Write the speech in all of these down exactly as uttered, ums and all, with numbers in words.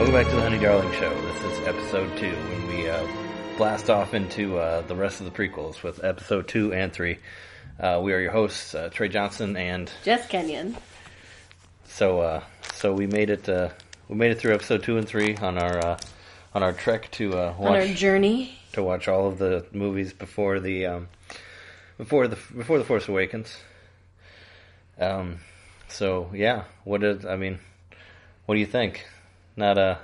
Welcome back to the Honey Darling Show. This is episode two, when we uh, blast off into uh, the rest of the prequels with episode two and three. Uh, we are your hosts, uh, Trey Johnson and Jess Kenyon. So, uh, so we made it. Uh, we made it through episode two and three on our uh, on our trek to uh, watch on our journey to watch all of the movies before the um, before the before the Force Awakens. Um. So yeah, what did I mean? What do you think? Not uh,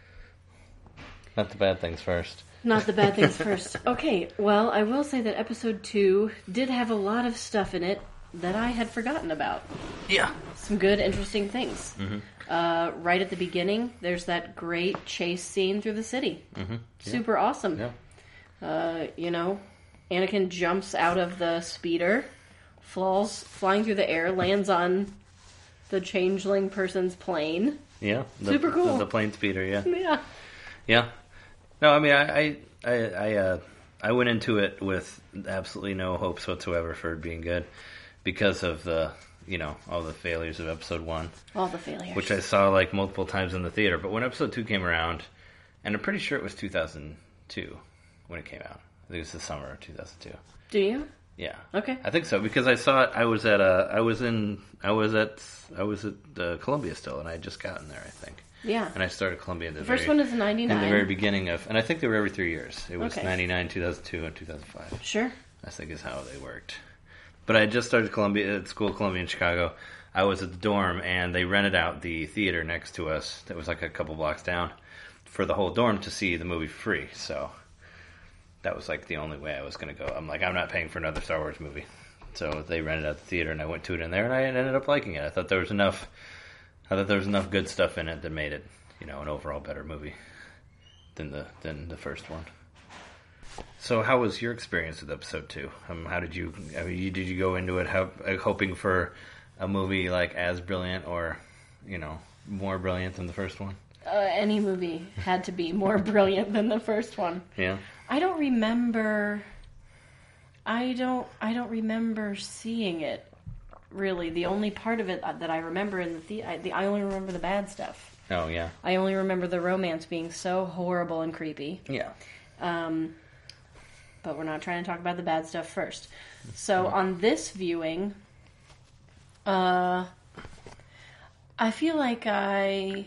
not the bad things first. Not the bad things first. Okay, well, I will say that episode two did have a lot of stuff in it that I had forgotten about. Yeah. Some good, interesting things. Mm-hmm. Uh, right at the beginning, there's that great chase scene through the city. Mm-hmm. Yeah. Super awesome. Yeah. Uh, you know, Anakin jumps out of the speeder, falls flying through the air, lands on the changeling person's plane. Yeah. The, Super cool. The, the plane speeder, yeah. Yeah. Yeah. No, I mean, I I I I, uh, I went into it with absolutely no hopes whatsoever for it being good because of the, you know, all the failures of episode one. All the failures. Which I saw, like, multiple times in the theater. But when episode two came around, and I'm pretty sure it was two thousand two when it came out. I think it was the summer of two thousand two. Do you? Yeah. Okay. I think so, because I saw it, I was at a, I was in, I was at, I was at uh, Columbia still, and I had just gotten there, I think. Yeah. And I started Columbia in the, the first very, one is in ninety-nine. in the very beginning of, and I think they were every three years. It was Okay. ninety-nine, two thousand two, and two thousand five. Sure. I think is how they worked. But I had just started Columbia, at school Columbia in Chicago. I was at the dorm, and they rented out the theater next to us that was like a couple blocks down for the whole dorm to see the movie free. So that was like the only way I was going to go. I'm like, I'm not paying for another Star Wars movie. So they rented out the theater, and I went to it in there, and I ended up liking it. I thought there was enough. I thought there was enough good stuff in it that made it, you know, an overall better movie than the than the first one. So, how was your experience with episode two? Um, how did you? I mean, you, did you go into it how, uh, hoping for a movie like as brilliant or, you know, more brilliant than the first one? Uh, any movie had to be more brilliant than the first one. Yeah. I don't remember. I don't. I don't remember seeing it. Really, the only part of it that I remember in the, the I, the I only remember the bad stuff. Oh yeah. I only remember the romance being so horrible and creepy. Yeah. Um. But we're not trying to talk about the bad stuff first. So on this viewing, uh, I feel like I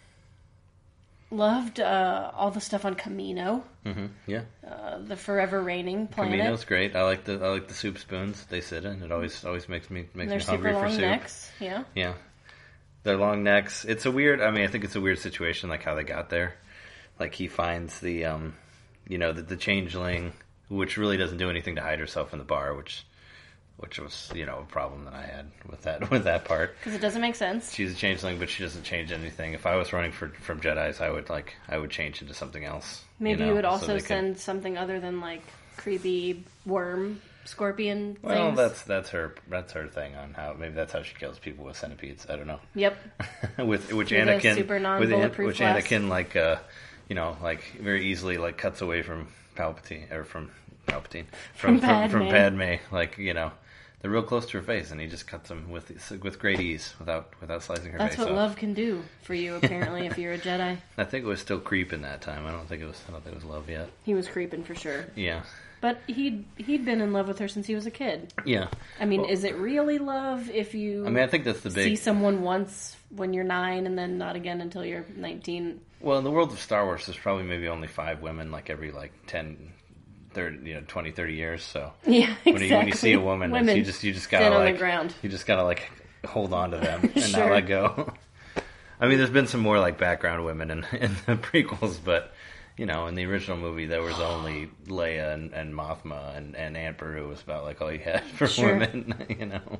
loved uh, all the stuff on Kamino. Mm-hmm. Yeah. Uh, the forever reigning planet. Kamino's great. I like the I like the soup spoons that they sit in. It always always makes me makes Their me hungry super for long soup. necks. Yeah. Yeah. Their long necks. It's a weird. I mean, I think it's a weird situation, like how they got there. Like he finds the, um, you know, the, the changeling, which really doesn't do anything to hide herself in the bar, which, which was, you know, a problem that I had with that with that part. Because it doesn't make sense. She's a changeling, but she doesn't change anything. If I was running for from Jedis, I would like I would change into something else. Maybe you, know, you would so also they could- send something other than like creepy worm, scorpion Well, things. that's that's her that's her thing on how maybe that's how she kills people with centipedes. I don't know. Yep. with which With a Anakin super with non-bulletproof which glass. Anakin like uh, you know like very easily like cuts away from Palpatine or from Palpatine from From from, Padme. from Padme, like, you know, they're real close to her face, and he just cuts them with with great ease without without slicing her That's face what off. love can do for you, apparently, if you're a Jedi. I think it was still creep in that time. I don't think it was I don't think it was love yet. He was creeping for sure. Yeah. But he'd he'd been in love with her since he was a kid. Yeah. I mean, Well, is it really love if you I mean, I think that's the big see someone once when you're nine and then not again until you're nineteen? Well, in the world of Star Wars, there's probably maybe only five women, like every like ten, thirty, you know, twenty, thirty years. So Yeah, exactly. when you, when you see a woman, it's- Women you just you just gotta stand on like the ground. you just gotta like hold on to them and Sure. not let go. I mean, there's been some more like background women in, in the prequels, but you know, in the original movie, there was only Leia and, and Mothma, and, and Aunt Beru was about like all you had for Sure. women. You know,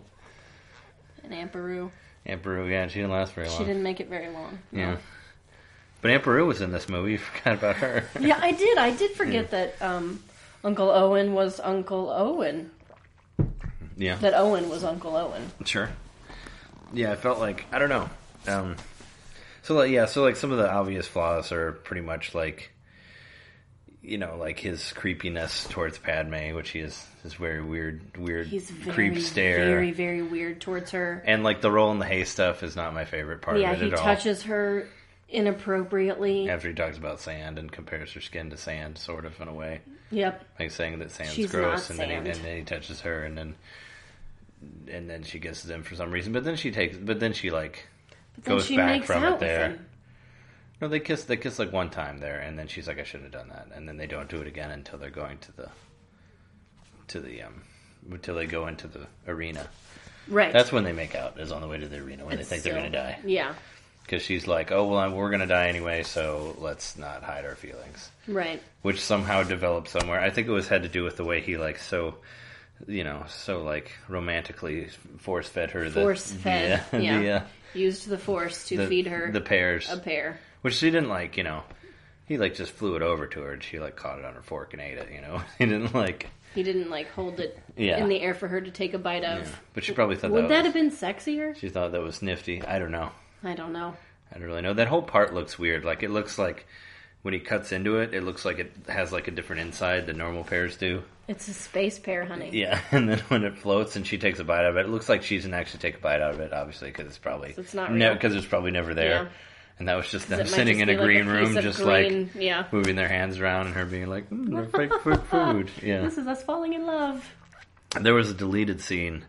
And Aunt Beru. Aunt Beru, yeah, she didn't last very long. She didn't make it very long. no. Yeah. But Aunt Beru was in this movie. You forgot about her. Yeah, I did. I did forget that um, Uncle Owen was Uncle Owen. Yeah. That Owen was Uncle Owen. Sure. Yeah, I felt like I don't know. Um, so like, yeah, so like some of the obvious flaws are pretty much like, you know, like his creepiness towards Padme, which he is this very weird, weird He's very, creep stare, very, very weird towards her. and like the roll in the hay stuff is not my favorite part Yeah, of it he at all. touches her inappropriately. After he talks about sand and compares her skin to sand, sort of, in a way. Yep. Like saying that sand's She's gross, not and then, he, sand. and then he touches her, and then and then she kisses him for some reason. But then she takes, but then she like But then goes she back makes from out it with there. him. No, they kiss. They kiss like one time there, and then she's like, "I shouldn't have done that." And then they don't do it again until they're going to the to the um until they go into the arena. Right. That's when they make out. Is on the way to the arena when It's they think still- they're going to die. Yeah. Because she's like, "Oh well, I'm, we're going to die anyway, so let's not hide our feelings." Right. Which somehow developed somewhere. I think it was had to do with the way he like so, you know, so like romantically force fed her. The, Force fed. The, uh, yeah. the, uh, Used the force to the, feed her the pears, a pear. which she didn't like. You know, he like just flew it over to her, and she like caught it on her fork and ate it. You know, he didn't like. He didn't like hold it Yeah. in the air for her to take a bite of. Yeah. But she probably thought Would that, that was, have been sexier? She thought that was nifty. I don't know. I don't know. I don't really know. That whole part looks weird. Like it looks like when he cuts into it, it looks like it has like a different inside than normal pears do. It's a space pear, honey. Yeah, and then when it floats and she takes a bite out of it, it looks like she doesn't actually take a bite out of it, obviously, because it's probably So it's not no, real. because it's probably never there. Yeah. And that was just them It might sitting just in be a like green piece room, of just green, like yeah. moving their hands around, and her being like, mm, "They're fake food, food." Yeah, This is us falling in love. there was a deleted scene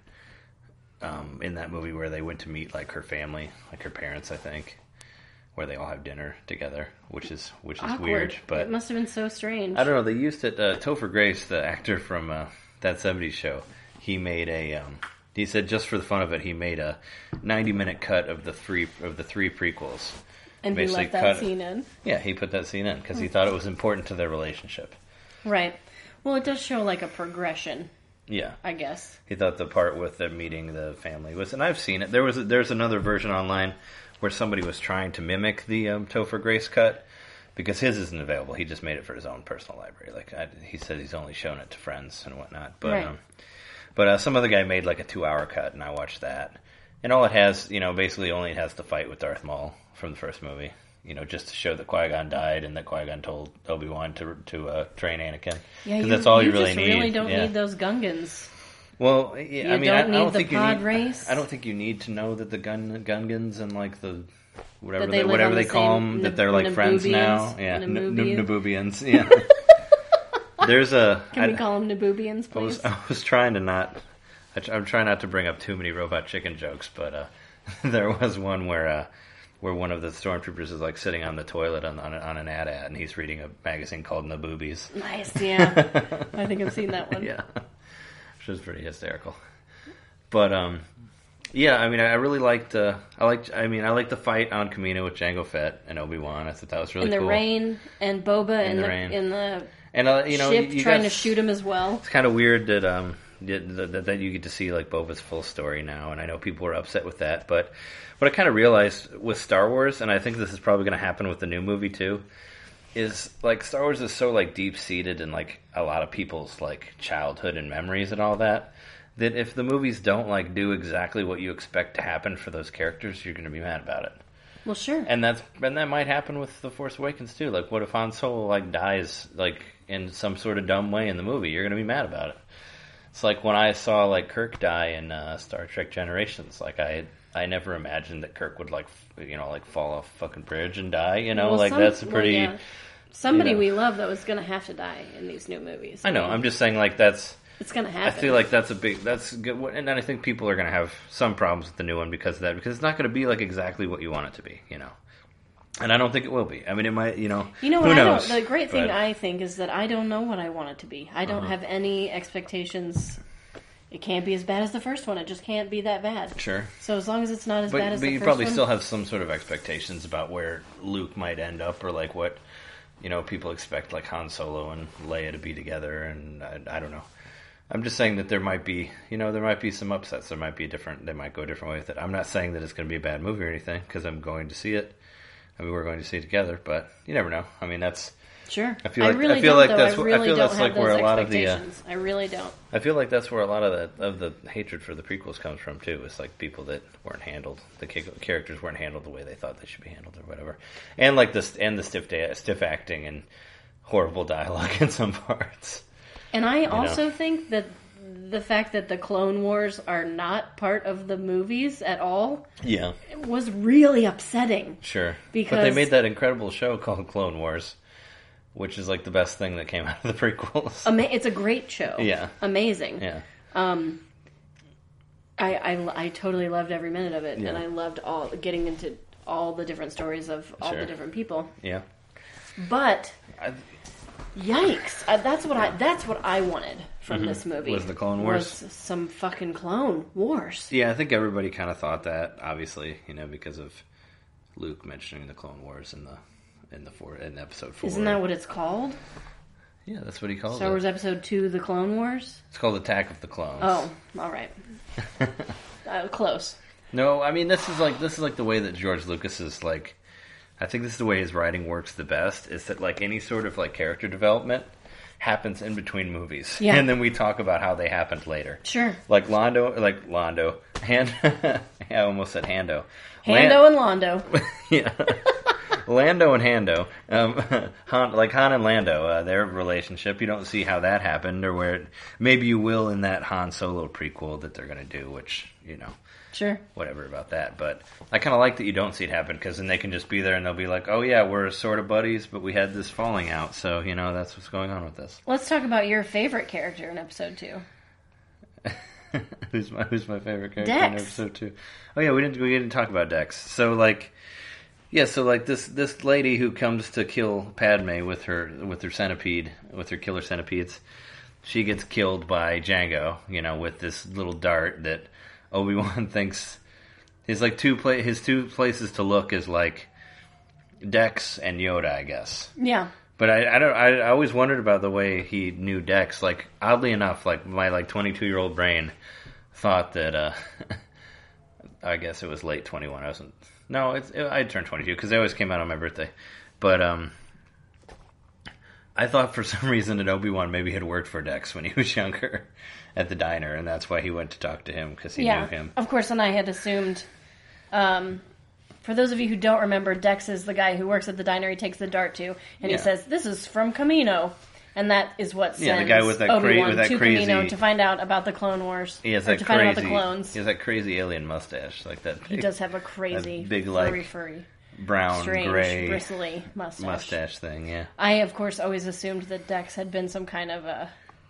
um, in that movie where they went to meet like her family, like her parents, I think, where they all have dinner together, which is which is Awkward. weird. But it must have been so strange. I don't know. They used it. Uh, Topher Grace, the actor from uh, That seventies Show, he made a. Um, he said just for the fun of it, he made a ninety-minute cut of the three of the three prequels. And he Basically left that cut- scene in. Yeah, he put that scene in because he thought it was important to their relationship. Right. Well, it does show like a progression, Yeah, I guess. he thought the part with them meeting the family was, and I've seen it. There was a, there's another version online where somebody was trying to mimic the um, Topher Grace cut because his isn't available. He just made it for his own personal library. Like I, he said, he's only shown it to friends and whatnot. But Right. um, but uh, some other guy made like a two hour cut, and I watched that. And all it has, you know, basically only it has the fight with Darth Maul from the first movie. You know, just to show that Qui-Gon died and that Qui-Gon told Obi-Wan to to uh, train Anakin. Yeah, 'Cause you, that's all you, you really just need. really don't Yeah. need those Gungans. Well, yeah, You I mean, don't I, I need don't the think you pod need. race. I don't think you need to know that the gun Gungans and like the whatever That they, they live whatever on they the call same them, that Nab- they're like friends now. Nabubians? Yeah, N- Nabubians? N- Nabubians. Yeah. There's a. Can I, we call them Nabubians, I was please? I was trying to not. I tr- I'm trying not to bring up too many Robot Chicken jokes, but uh, there was one where. Uh, where one of the stormtroopers is like sitting on the toilet on on, on an A T A T and he's reading a magazine called Naboobies. Nice, yeah. I think I've seen that one. Yeah, which was pretty hysterical. But um, yeah, I mean, I really liked. Uh, I liked. I mean, I liked the fight on Kamino with Jango Fett and Obi Wan. I thought that was really in the cool. rain, and Boba in the the, rain. in the And uh, you know, ship you trying got- to shoot him as well. It's kind of weird that um that, that, that you get to see like Boba's full story now, and I know people were upset with that, but what I kind of realized with Star Wars, and I think this is probably going to happen with the new movie too, is like Star Wars is so like deep seated in like a lot of people's like childhood and memories and all that, that if the movies don't like do exactly what you expect to happen for those characters, you're going to be mad about it. Well, sure. And that's and that might happen with The Force Awakens too. Like, what if Han Solo like dies like in some sort of dumb way in the movie? You're gonna be mad about it. It's like when I saw like Kirk die in uh, Star Trek Generations. Like I I never imagined that Kirk would like f- you know like fall off a fucking bridge and die. You know, Well, like some- that's a well, pretty. yeah. Somebody you know. we love that was going to have to die in these new movies. I know. mean, I'm just saying like that's. It's going to I happen. feel like that's a big. That's good. And I think people are going to have some problems with the new one because of that. Because it's not going to be like exactly what you want it to be. You know. And I don't think it will be. I mean, it might, you know, You know who what? I knows? don't, the great thing But- I think is that I don't know what I want it to be. I don't Uh-huh. have any expectations. It can't be as bad as the first one. It just can't be that bad. Sure. So as long as it's not as But, bad as but the you first probably one, still have some sort of expectations about where Luke might end up, or like what, you know, people expect like Han Solo and Leia to be together, and I, I don't know. I'm just saying that there might be, you know, there might be some upsets. There might be different. They might go a different way with it. I'm not saying that it's going to be a bad movie or anything because I'm going to see it. I mean, we're going to see it together, but you never know. I mean, that's. sure. I feel like- really I feel don't, like though. that's I where- I really feel don't that's have like where those a lot of the, uh, expectations. I really don't. I feel like that's where a lot of the of the hatred for the prequels comes from too. It's like people that weren't handled, the ca- characters weren't handled the way they thought they should be handled, or whatever, and like this and the stiff da- stiff acting and horrible dialogue in some parts. And I know. also think that the fact that the Clone Wars are not part of the movies at all Yeah. was really upsetting. Sure. Because But they made that incredible show called Clone Wars, which is like the best thing that came out of the prequels. Ama- it's a great show. Yeah. Amazing. Yeah. Um, I, I, I totally loved every minute of it, Yeah. and I loved all getting into all the different stories of all Sure. the different people. Yeah. But I, yikes! I, that's what I that's what I wanted from Mhm. this movie. Was the Clone Wars? Was some fucking Clone Wars? yeah, I think everybody kind of thought that, obviously, you know, because of Luke mentioning the Clone Wars in the in the four in episode four. Isn't that what it's called? Yeah, that's what he calls Star it. Wars Episode Two: The Clone Wars. It's called Attack of the Clones. Oh, all right. uh, close. No, I mean this is like this is like the way that George Lucas is like. I think this is the way his writing works the best. Is that like any sort of like character development happens in between movies, Yeah. and then we talk about how they happened later. Sure. Like Londo, like Londo, Hand. I almost said Hando. Hando and Londo. yeah. Lando and Hando, um, Han, like Han and Lando, uh, their relationship. You don't see how that happened, or where it, maybe you will in that Han Solo prequel that they're going to do, which you know, Sure. whatever about that. But I kind of like that you don't see it happen because then they can just be there and they'll be like, "Oh yeah, we're sort of buddies, but we had this falling out, so you know that's what's going on with this." Let's talk about your favorite character in Episode Two. who's my Who's my favorite character Dex. in episode two? Oh yeah, we didn't we didn't talk about Dex. So like. Yeah, so like this this lady who comes to kill Padme with her with her centipede, with her killer centipedes, she gets killed by Jango, you know, with this little dart that Obi-Wan thinks his like two pla- his two places to look is like Dex and Yoda, I guess. Yeah. But I, I don't I, I always wondered about the way he knew Dex. Like oddly enough, like my like twenty-two year old brain thought that uh I guess it was late twenty-one. I wasn't. No, it's, it, I turned twenty-two because they always came out on my birthday. But um, I thought for some reason that Obi-Wan maybe had worked for Dex when he was younger at the diner, and that's why he went to talk to him because he yeah. knew him. Of course, and I had assumed. Um, for those of you who don't remember, Dex is the guy who works at the diner. He takes the dart to, and Yeah. he says, "This is from Camino," and that is what sends Yeah, the guy with that cra- Obi-Wan with that to crazy- Camino to find out about the Clone Wars. He has or that to crazy. find out about the clones. He has that crazy alien mustache, like that. He Big, does have a crazy, that big, furry, like, furry, brown, strange, gray bristly mustache. mustache thing. Yeah. I, of course, always assumed that Dex had been some kind of a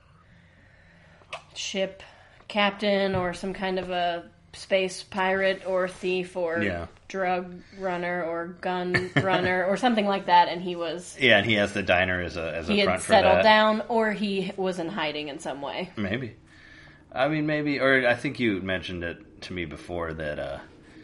ship captain or some kind of a space pirate or thief or Yeah. drug runner or gun runner or something like that, and he was Yeah, and he has the diner as a as a he front had for settled that. down, or he was in hiding in some way. Maybe. I mean, maybe, or I think you mentioned it to me before that uh,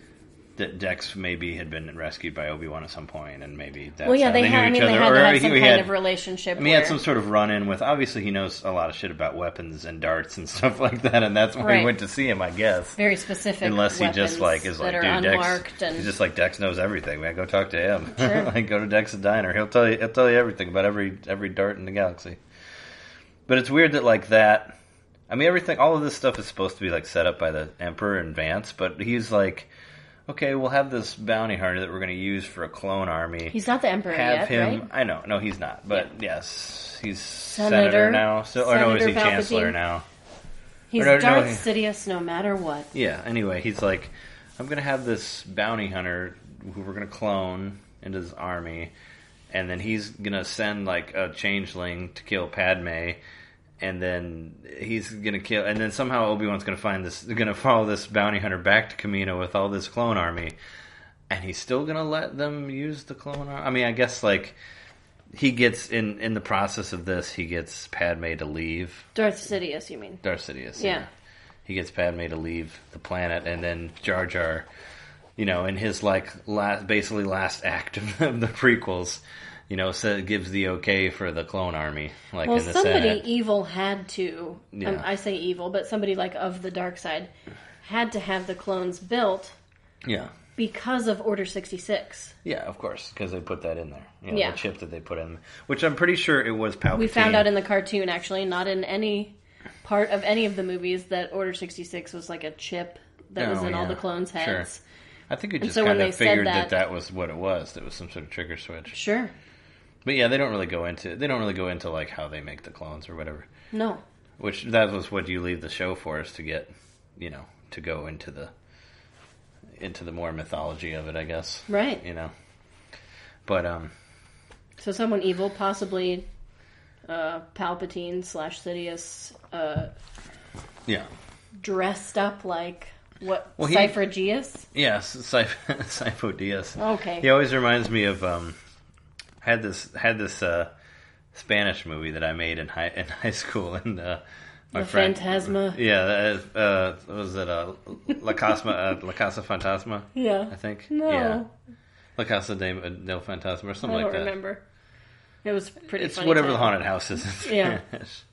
that Dex maybe had been rescued by Obi-Wan at some point, and maybe that's Well, yeah, how they they had. I knew mean, each they other. had to Or have he- some he kind had- of relationship. I mean, he had where- some sort of run-in with. Obviously, he knows a lot of shit about weapons and darts and stuff like that, and that's why Right. he went to see him, I guess. very specific. Unless he just weapons like is that like, are dude, Dex. unmarked and He's just like Dex knows everything. Man, go talk to him. Sure. Like go to Dex's diner. He'll tell you. He'll tell you everything about every every dart in the galaxy. But it's weird that like that. I mean, everything. All of this stuff is supposed to be like set up by the Emperor and Vance, but he's like, okay, we'll have this bounty hunter that we're going to use for a clone army. he's not the emperor have yet, him. right? I know. No, he's not. But Yeah. yes, he's Senator- senator, now. So, or no, is he Senator chancellor Palpatine. now? He's Or no, no, Darth he- Sidious, no matter what. Yeah, anyway, he's like, I'm going to have this bounty hunter who we're going to clone into this army, and then he's going to send, like, a changeling to kill Padme, and then he's going to kill, and then somehow Obi-Wan's going to find this, going to follow this bounty hunter back to Kamino with all this clone army, and he's still going to let them use the clone army? I mean, I guess, like, he gets, in, in the process of this, he gets Padme to leave. Darth Sidious, you mean? Darth Sidious. Yeah. He gets Padme to leave the planet, and then Jar Jar, you know, in his like last, basically last act of the, of the prequels, you know, so gives the okay for the clone army, like Well, in the somebody Senate. evil had to. Yeah. Um, I say evil, but somebody like of the dark side had to have the clones built Yeah, because of Order sixty-six. yeah, of course, because they put that in there. You know, Yeah. the chip that they put in, which I'm pretty sure it was Palpatine. We found out in the cartoon, actually, not in any part of any of the movies, that Order sixty-six was like a chip that was Oh, in all yeah. the clones' heads. Sure. I think we And just so when kind they of said figured that, that- that was what it was. That was some sort of trigger switch. Sure. But yeah, they don't really go into they don't really go into like how they make the clones or whatever. No. Which that was what you leave the show for, is to get, you know, to go into the into the more mythology of it, I guess. Right. You know. But um. So someone evil, possibly uh, Palpatine slash Sidious, uh, yeah, dressed up like what? Well, he, Cypher Geas? Yes, Sifo Dyas. Okay. He always reminds me of um. Had this had this uh, Spanish movie that I made in high in high school, and uh, my the friend, Phantasma. Yeah, uh, uh, was it uh, La Casa uh, La Casa Fantasma? Yeah, I think. No, yeah. La Casa de, del Fantasma or something I like don't that. remember. It was pretty. It's funny whatever time. the haunted house is in Yeah. Spanish.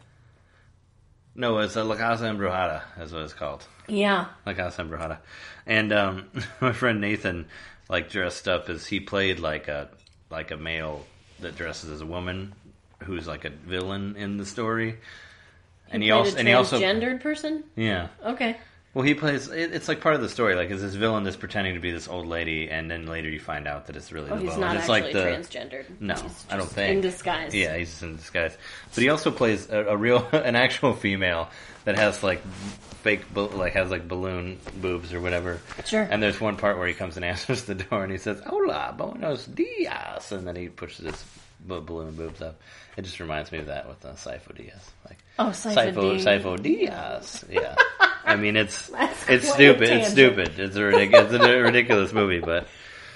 No, it's uh, La Casa Embrujada, is what it's called. Yeah. La Casa Embrujada, and um, my friend Nathan, like, dressed up as he played like a like a male that dresses as a woman, who's like a villain in the story. And he, he also, a and he also, transgendered person. Yeah. Okay. Well, he plays. It, it's like part of the story. Like, is this villain that's pretending to be this old lady, and then later you find out that it's really Oh, the he's villain. not It's actually like the, transgendered. No, He's I don't just think in disguise. Yeah, he's in disguise. But he also plays a, a real, an actual female that has like fake, like has like balloon boobs or whatever. Sure. And there's one part where he comes and answers the door, and he says, "Hola, buenos dias," and then he pushes his balloon boobs up. It just reminds me of that with uh, Sifo Dyas. Like, oh, Sifo Sifo, D. Sifo Dyas. Yeah. I mean, it's That's it's quite stupid. a It's tangent. stupid. It's a, ridic- it's a ridiculous movie, but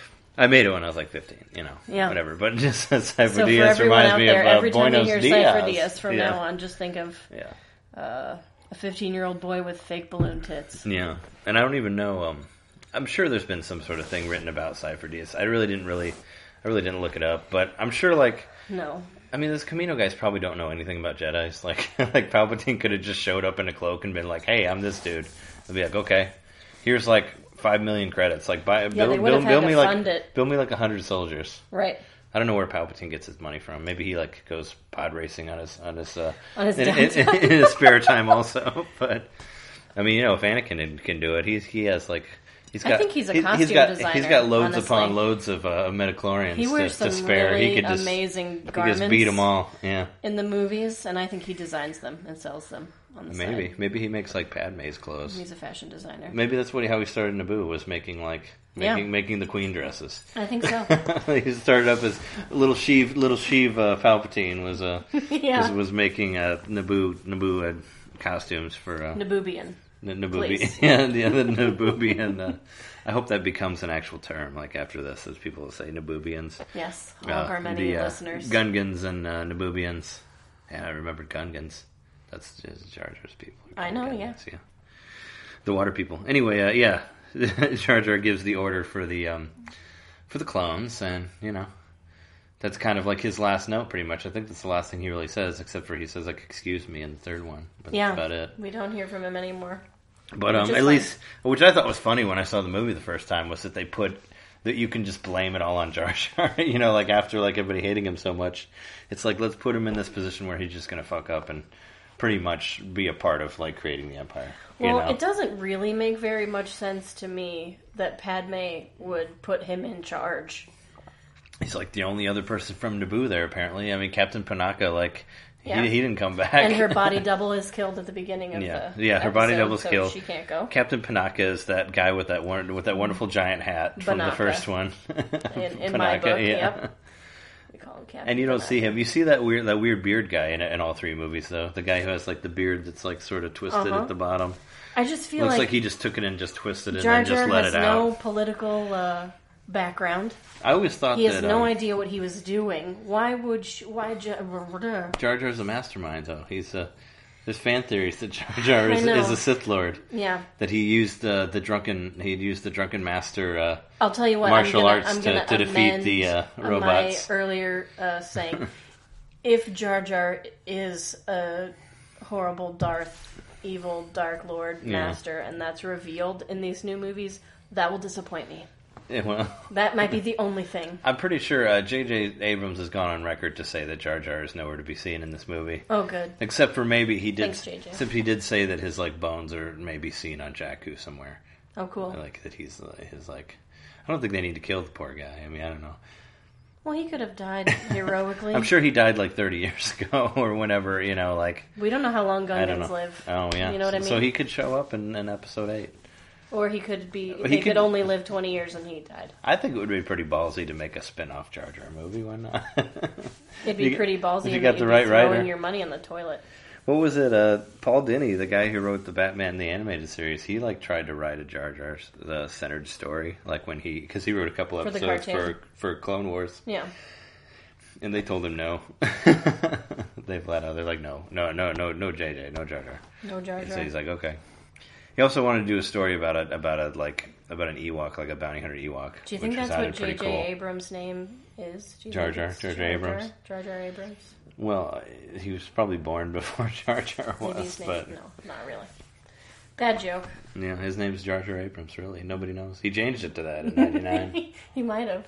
I made it when I was like fifteen. You know, Yeah. whatever. But just Sifo So for Dyas everyone reminds out me there, of uh, every time Buenos you hear Dias. Cypher Diaz from yeah. now on, just think of Yeah. uh, a fifteen-year-old boy with fake balloon tits. Yeah, and I don't even know. Um, I'm sure there's been some sort of thing written about Cypher Diaz. I really didn't really, I really didn't look it up, but I'm sure like. No. I mean, those Camino guys probably don't know anything about Jedis. Like, like Palpatine could have just showed up in a cloak and been like, "Hey, I'm this dude." I'd be like, "Okay, here's like five million credits. Like, buy, Yeah, build, they would build, have build had me to like, fund it. build me like a hundred soldiers." Right. I don't know where Palpatine gets his money from. Maybe he like goes pod racing on his on his uh, On his in, in, in his spare time also. But I mean, you know, if Anakin can do it, he's he has like. He's got, I think he's a he- costume he's got, designer, He's got loads honestly. upon loads of uh, Metachlorians He wears to, to some spare. really he could just, amazing he garments. just beat them all. Yeah, in the movies, and I think he designs them and sells them on the maybe side. maybe he makes like Padme's clothes. He's a fashion designer. Maybe that's what he, how he started Naboo, was making like Yeah. making making the queen dresses. I think so. He started up as little Sheev little Sheev uh, Palpatine was uh, Yeah. was, was making uh, Naboo Naboo uh, costumes for uh, Nabubian. N- Please. Naboobian. Yeah, the other Naboobian. Uh, I hope that becomes an actual term. Like after this, as people will say, Naboobians. Yes, all Uh, of our many the, uh, listeners. Gungans and uh, Naboobians. Yeah, I remembered Gungans. That's just Jar Jar's people. I know, Gungans, yeah. The water people. Anyway, uh, yeah, Jar Jar gives the order for the um, for the clones, and you know, that's kind of like his last note, pretty much. I think that's the last thing he really says, except for he says like "excuse me" in the third one. But yeah, that's about it. We don't hear from him anymore. But um, Which is at fine. least, which I thought was funny when I saw the movie the first time, was that they put that you can just blame it all on Jar Jar. You know, like after like everybody hating him so much, it's like let's put him in this position where he's just going to fuck up and pretty much be a part of like creating the Empire. You Well, know? it doesn't really make very much sense to me that Padme would put him in charge. He's like the only other person from Naboo there, apparently. I mean, Captain Panaka, like Yeah. he, he didn't come back, And her body double is killed at the beginning of Yeah. the Yeah, her body episode, double's so killed. She can't go. Captain Panaka is that guy with that one with that wonderful giant hat from the Banaka. first one. In, in my Panaka, book, yeah. yep. We call him Captain. And you don't Panaka. see him. You see that weird, that weird beard guy in in all three movies, though. The guy who has like the beard that's like sort of twisted Uh-huh. at the bottom. I just feel Looks like, like, he just took it and just twisted it Jar and then Jar just let has it no out. political uh, background. I always thought He has that no um, idea what he was doing. Why would she, why Jar Jar Jar's a mastermind, though. He's a. There's fan theories that Jar Jar I is, know. is a Sith Lord. Yeah, That he used uh, the drunken. He used the drunken master. Uh, I'll tell you what. Martial I'm gonna, arts I'm to- gonna to defeat amend the, uh, my robots. earlier uh, saying, if Jar Jar is a horrible Darth, evil Dark Lord Yeah. master, and that's revealed in these new movies, that will disappoint me. yeah, well, That might be the only thing. I'm pretty sure uh, J J. Abrams has gone on record to say that Jar Jar is nowhere to be seen in this movie. Oh, good. Except for maybe he did. Thanks, J J. Except he did say that his like bones are maybe seen on Jakku somewhere. Oh, cool. Like that he's uh, his like. I don't think they need to kill the poor guy. I mean, I don't know. Well, he could have died heroically. I'm sure he died like thirty years ago or whenever, you know, like... We don't know how long I don't Gungans know. live. Oh, yeah. You know what I mean? So he could show up in, in episode eight. Or he could be... He He could- could only live twenty years and he died. I think it would be pretty ballsy to make a spin-off Jar Jar movie. Why not? It'd be You- pretty ballsy. if you and got you'd the be right throwing writer. your money in the toilet. What was it? Uh, Paul Dini, the guy who wrote the Batman the animated series, he like tried to write a Jar Jar the centered story, like when he because he wrote a couple For the episodes for cartoon. for Clone Wars, Yeah. and they told him no. They flat out they're like no, no, no, no, no, J J, no Jar Jar. No Jar And Jar. so he's like okay. He also wanted to do a story about a about a like about an Ewok, like a bounty hunter Ewok. Do you think which that's sounded what J pretty J cool. Abrams' name is? Do you Jar think Jar, it's Jar Jar Abrams. Jar Jar Abrams? Well, he was probably born before Jar Jar Maybe was, his name. but No, not really. Bad joke. yeah, his name's Jar Jar Abrams. Really, nobody knows. He changed it to that in ninety-nine. He might have.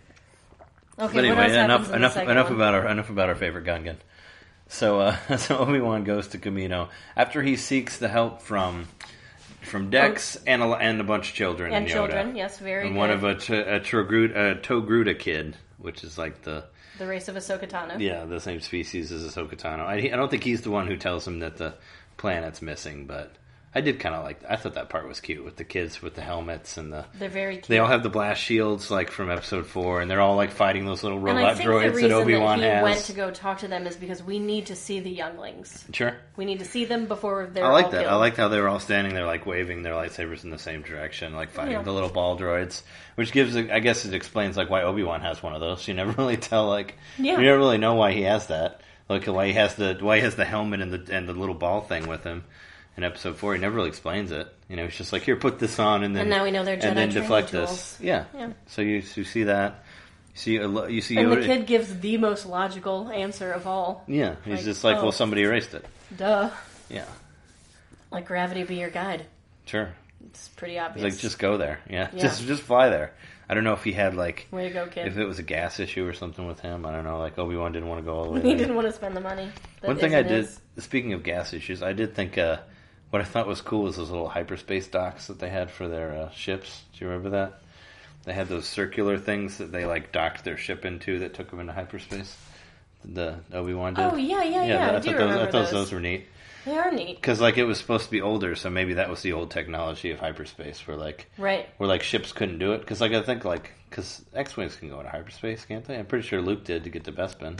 Okay, But what anyway, else happens enough in the enough second enough one? about our enough about our favorite Gungan. So uh, so Obi Wan goes to Kamino after he seeks the help from from Dex and a, and a bunch of children And Yoda. children, yes, very and good. one of a, t- a, Trogruta, a Togruta kid, which is like the The race of Ahsoka Tano. yeah the same species as Ahsoka Tano. I, I don't think he's the one who tells him that the planet's missing, but I did kind of like. I thought that part was cute with the kids with the helmets and the. They're very cute. They all have the blast shields like from Episode Four, and they're all like fighting those little and I robot think the droids reason that Obi Wan that he has. went to go talk to them is because we need to see the younglings. Sure. We need to see them before they're I like all that. killed. I liked how they were all standing there, like waving their lightsabers in the same direction, like fighting Yeah. the little ball droids. Which gives, I guess, it explains like why Obi Wan has one of those. You never really tell, like, Yeah. you never really know why he has that. Like why he has the why he has the helmet and the and the little ball thing with him. In Episode Four, he never really explains it. You know, he's just like, "Here, put this on," and then And now we know they're Jedi and then training deflect tools. this. Yeah. Yeah. So you you see that. You see a lo- you see And Yoda. the kid gives the most logical answer of all. Yeah, he's Like, just like, oh. "Well, somebody erased it." Duh. Yeah, Like gravity be your guide. sure. It's pretty He's obvious. like, "Just go there." Yeah, Yeah. just just fly there. I don't know if he had like Way to go, kid. if it was a gas issue or something with him. I don't know. Like Obi Wan didn't want to go all the way. He there. didn't want to spend the money. that One thing I isn't did, his. speaking of gas issues, I did think uh, what I thought was cool was those little hyperspace docks that they had for their uh, ships. Do you remember that? They had those circular things that they like docked their ship into that took them into hyperspace. The Obi Wan did. Oh, yeah, yeah, yeah. I I do thought those, I remember thought those. those were neat They are neat. because like it was supposed to be older, so maybe that was the old technology of hyperspace, where like Right. where like ships couldn't do it. Because like I think like because X wings can go into hyperspace, can't they? I'm pretty sure Luke did to get to Bespin.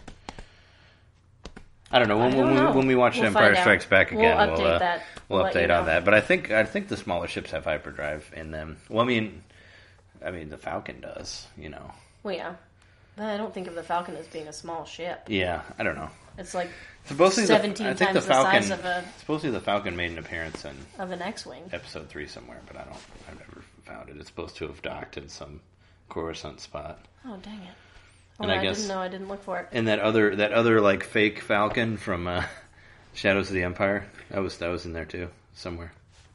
I don't know. When, I don't when, know. We, when we watch We'll Empire find out. Strikes Back We'll again, update we'll uh, that. we'll We'll let update you on know. that. But I think I think the smaller ships have hyperdrive in them. Well, I mean, I mean the Falcon does. You know. Well, yeah. But I don't think of the Falcon as being a small ship. Yeah, I don't know. It's like Supposedly, seventeen the, I think times the the Falcon. size of a supposedly, the Falcon made an appearance in of an X-wing. Episode three somewhere, but I don't. I've never found it. It's supposed to have docked in some Coruscant spot. Oh, dang it! Oh, And I I, guess- didn't know. I didn't look for it. And that other that other like fake Falcon from uh, Shadows of the Empire that was that was in there too somewhere.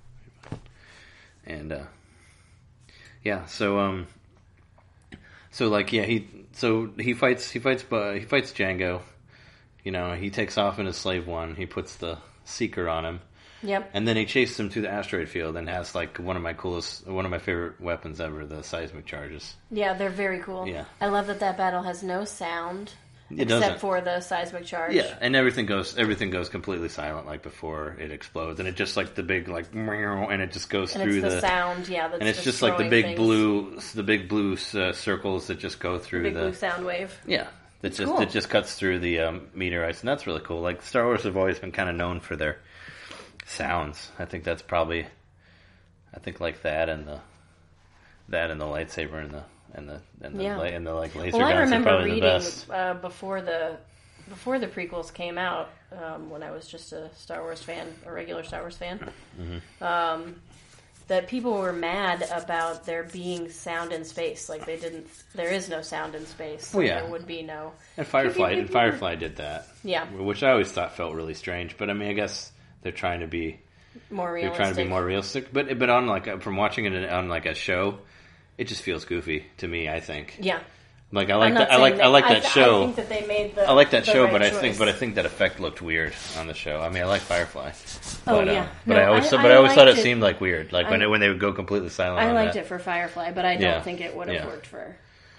And uh, yeah, so um, so like yeah he so he fights he fights uh, he fights Django. You know, he takes off in his slave one. He puts the Seeker on him. Yep. And then he chases him through the asteroid field and has like one of my coolest, one of my favorite weapons ever, the seismic charges. Yeah, they're very cool. Yeah. I love that that battle has no sound It except doesn't. for the seismic charge. Yeah, and everything goes everything goes completely silent like before it explodes, and it just like the big like meow, and it just goes And through it's the, the, sound, yeah. That's and it's just like the destroying big things. blue the big blue uh, circles that just go The through big the blue sound wave. yeah that just cool. that just cuts through the um, meteorites, and that's really cool. Like Star Wars have always been kind of known for their sounds. I think that's probably I think like that and the that and the lightsaber and the and the and the, Yeah. la- and the like laser Well, I guns are remember probably the reading best. uh, before the before the prequels came out, um, when I was just a Star Wars fan, a regular Star Wars fan, Mm-hmm. um, that people were mad about there being sound in space. Like they didn't, there is no sound in space. So Well, yeah. there would be no. And Firefly and Firefly did that. Yeah, Which I always thought felt really strange, but I mean, I guess they're trying to be more they're realistic. trying to be more realistic. But but on like from watching it on like a show, it just feels goofy to me. I think. Yeah, Like I I'm like not that. I like saying I like I that th- show. I think that they made the. I like that the show, right but I choice. think but I think that effect looked weird on the show. I mean, I like Firefly. Oh, but, uh, yeah. but No, I always I- but I I always thought it liked it. seemed like weird. Like when I- it, when they would go completely silent. I on liked that. it for Firefly, but I don't Yeah. think it would have Yeah. worked for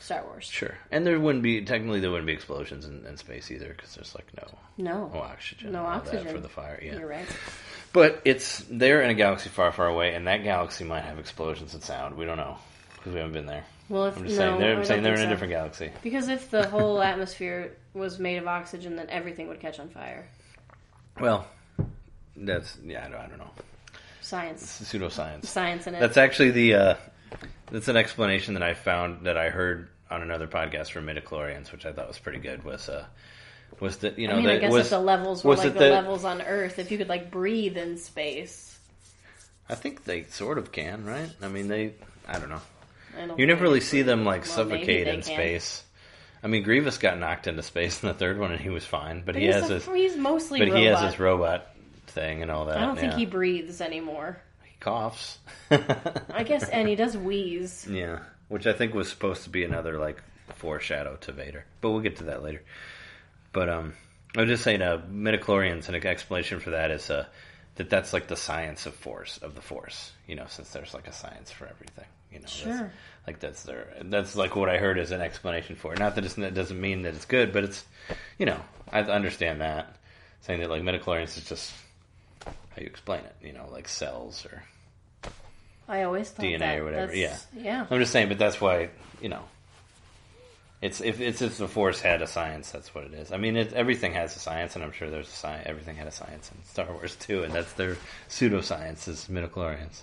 Star Wars. Sure. And there wouldn't be, technically there wouldn't be explosions in, in space either, because there's like no, no. no oxygen. No and all oxygen. that for the fire, yeah. You're right. But it's, they're in a galaxy far, far away, and that galaxy might have explosions and sound. We don't know, because we haven't been there. Well, if, I'm just no, saying they're, I'm I saying don't they're in think a so. different galaxy. Because if the whole atmosphere was made of oxygen, then everything would catch on fire. Well, that's, yeah, I don't, I don't know. Science. It's pseudoscience. Science in it. That's actually the, uh, that's an explanation that I found, that I heard on another podcast from midichlorians, which I thought was pretty good, was, uh, was that, you know, I mean, that I guess was, if the levels were was like it the that- levels on Earth, if you could, like, breathe in space. I think they sort of can, right? I mean, they, I don't know. I don't You never think- really see them, like, well, maybe suffocate they in can. space. I mean, Grievous got knocked into space in the third one, and he was fine, but, But he he's, has a, his, he's mostly but robot. he has his robot thing and all that. I don't think yeah. he breathes anymore. He coughs. I guess, and he does wheeze. Yeah, which I think was supposed to be another, like, foreshadow to Vader. But we'll get to that later. But, um, I was just saying, uh, midichlorians, and an explanation for that is, uh, that that's, like, the science of force, of the Force. You know, since there's, like, a science for everything. You know, Sure. That's, like, that's their, that's, like, what I heard as an explanation for it. Not that it's, it doesn't mean that it's good, but it's, you know, I understand that. Saying that, like, midichlorians is just how you explain it. You know, like cells or I always thought D N A that. or whatever. Yeah. That's- yeah. I'm just saying, but that's why, you know, it's if it's if the Force had a science, that's what it is. I mean, it, everything has a science, and I'm sure there's a science. Everything had a science in Star Wars too, and that's their pseudoscience is midichlorians.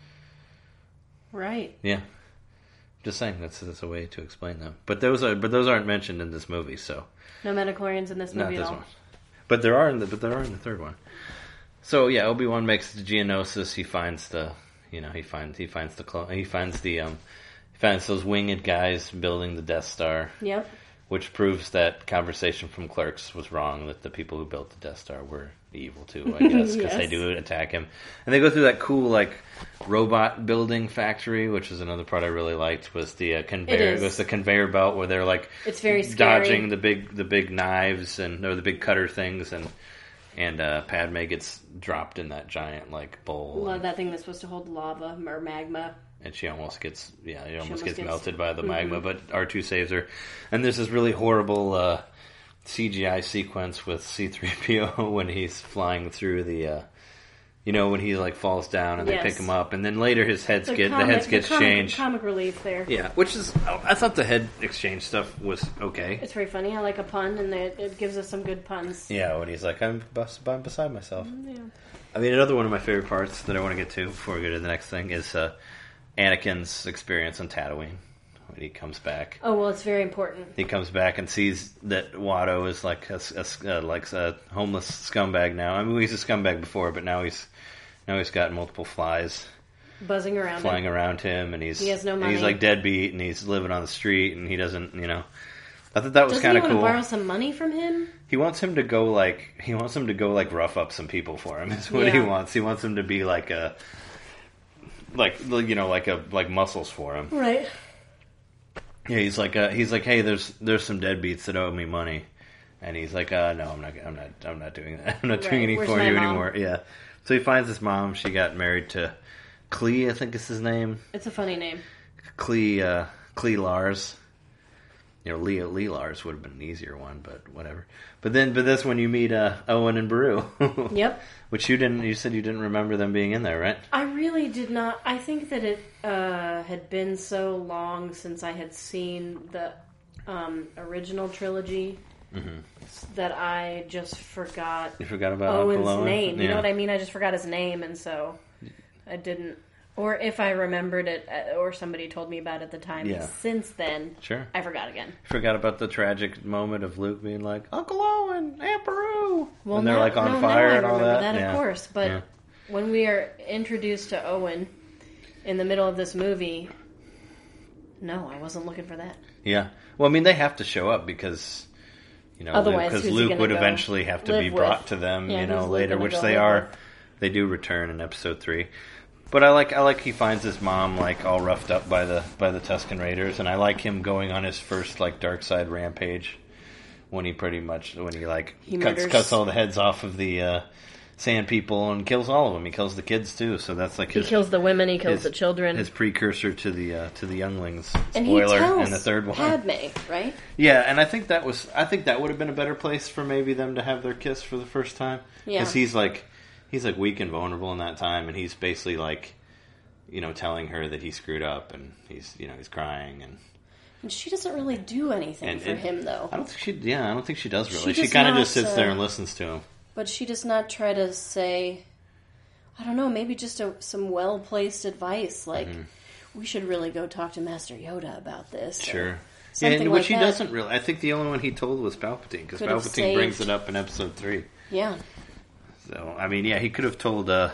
Right. Yeah, just saying that's that's a way to explain them. But those are but those aren't mentioned in this movie, so No midichlorians in this not movie this at all. one. But there are in the but there are in the third one. So yeah, Obi-Wan makes the Geonosis. He finds the you know he finds he finds the clo- he finds the um he finds those winged guys building the Death Star. Yep. Which proves that conversation from Clerks was wrong, that the people who built the Death Star were evil too, I guess, because Yes. they do attack him. And they go through that cool, like, robot building factory, which is another part I really liked, was the uh, conveyor, It it is. was the conveyor belt where they're, like, It's very scary. dodging the big the big knives, and or the big cutter things, and and uh, Padme gets dropped in that giant, like, bowl. Well, and, that thing that's supposed to hold lava or magma. and she almost gets, yeah, it almost, almost gets, gets- melted by the Mhm. magma, but R two saves her. And there's this really horrible uh, C G I sequence with C three P O when he's flying through the, uh, you know, when he like falls down and Yes. they pick him up, and then later his heads The get comic, the heads gets the comic, changed. Comic relief there. Yeah, which is I thought the head exchange stuff was okay. It's very funny. I like a pun, and it, it gives us some good puns. Yeah, when he's like, I'm, bus- I'm beside myself. Yeah. I mean, another one of my favorite parts that I want to get to before we go to the next thing is uh, Anakin's experience on Tatooine when he comes back. Oh well, it's very important. He comes back and sees that Watto is like a, a- uh, like a homeless scumbag now. I mean, he's a scumbag before, but now he's now he's got multiple flies Buzzing around. flying him. around him, and he's He has no and he's money. like deadbeat, and he's living on the street, and he doesn't, you know. I thought that was Doesn't kind he of want cool. to borrow some money from him? He wants him to go like he wants him to go like rough up some people for him. Is what he Yeah. wants. He wants him to be like a like you know like a like muscles for him. Right. Yeah, he's like uh, he's like, hey, there's there's some deadbeats that owe me money, and he's like, uh, no, I'm not, I'm not, I'm not doing that. I'm not Right. doing anything Where's for my you mom? anymore. Yeah. So he finds his mom. She got married to Clee, I think is his name. It's a funny name. Clee, uh, Clee Lars. You know, Lee, Lee Lars would have been an easier one, but whatever. But then, but this when you meet uh, Owen and Beru. Yep. Which you didn't. You said you didn't remember them being in there, right? I really did not. I think that it uh, had been so long since I had seen the um, original trilogy that I just forgot You forgot about Owen's Uncle Owen? name. You Yeah. know what I mean? I just forgot his name, and so I didn't. Or if I remembered it, uh, or somebody told me about it at the time. Yeah. Since then, Sure. I forgot again. Forgot about the tragic moment of Luke being like, Uncle Owen, Aunt Beru. Well, when they're now- like on no, fire now and I all remember that. that, yeah. of course. But Yeah. when we are introduced to Owen in the middle of this movie, no, I wasn't looking for that. Yeah. Well, I mean, they have to show up because, you know, Otherwise, because who's he Luke gonna would go eventually have to live be with? brought to them, Yeah, you know, who's Luke later, gonna which go they live are. with? They do return in episode three. But I like I like he finds his mom like all roughed up by the by the Tusken Raiders, and I like him going on his first like dark side rampage when he pretty much when he like He cuts murders- cuts all the heads off of the uh, sand people and kills all of them. He kills the kids too. So that's like his, he kills the women. He kills his, the children. His precursor to the uh, to the younglings. Spoiler and he tells in the third one. Padme, right? Yeah, and I think that was I think that would have been a better place for maybe them to have their kiss for the first time. Yeah, because he's like he's like weak and vulnerable in that time, and he's basically like, you know, telling her that he screwed up, and he's you know he's crying and. And she doesn't really do anything And, for and him, though. I don't think she. Yeah, I don't think she does really. She She, does kind of not, just sits there uh, and listens to him. But she does not try to say, I don't know, maybe just a, some well-placed advice, like, mm-hmm. we should really go talk to Master Yoda about this. Sure. Yeah, and like which he that. doesn't really. I think the only one he told was Palpatine, because Palpatine saved... brings it up in Episode three. Yeah. So, I mean, yeah, he could have told, uh...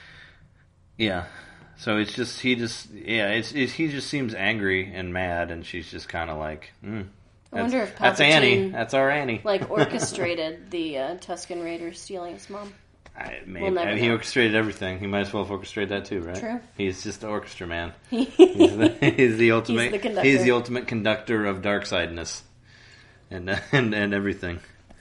Yeah. So it's just, he just, yeah, it's, it's he just seems angry and mad, and she's just kind of like, hmm. I wonder if Palpatine... That's Annie. That's our Annie. like, orchestrated the uh, Tusken Raiders stealing his mom. I, maybe. We'll never I mean, he know. orchestrated everything. He might as well have orchestrated that too, right? True. He's just the orchestra man. he's, the, he's the ultimate. He's the conductor. He's the ultimate conductor of dark sideness, and and and everything.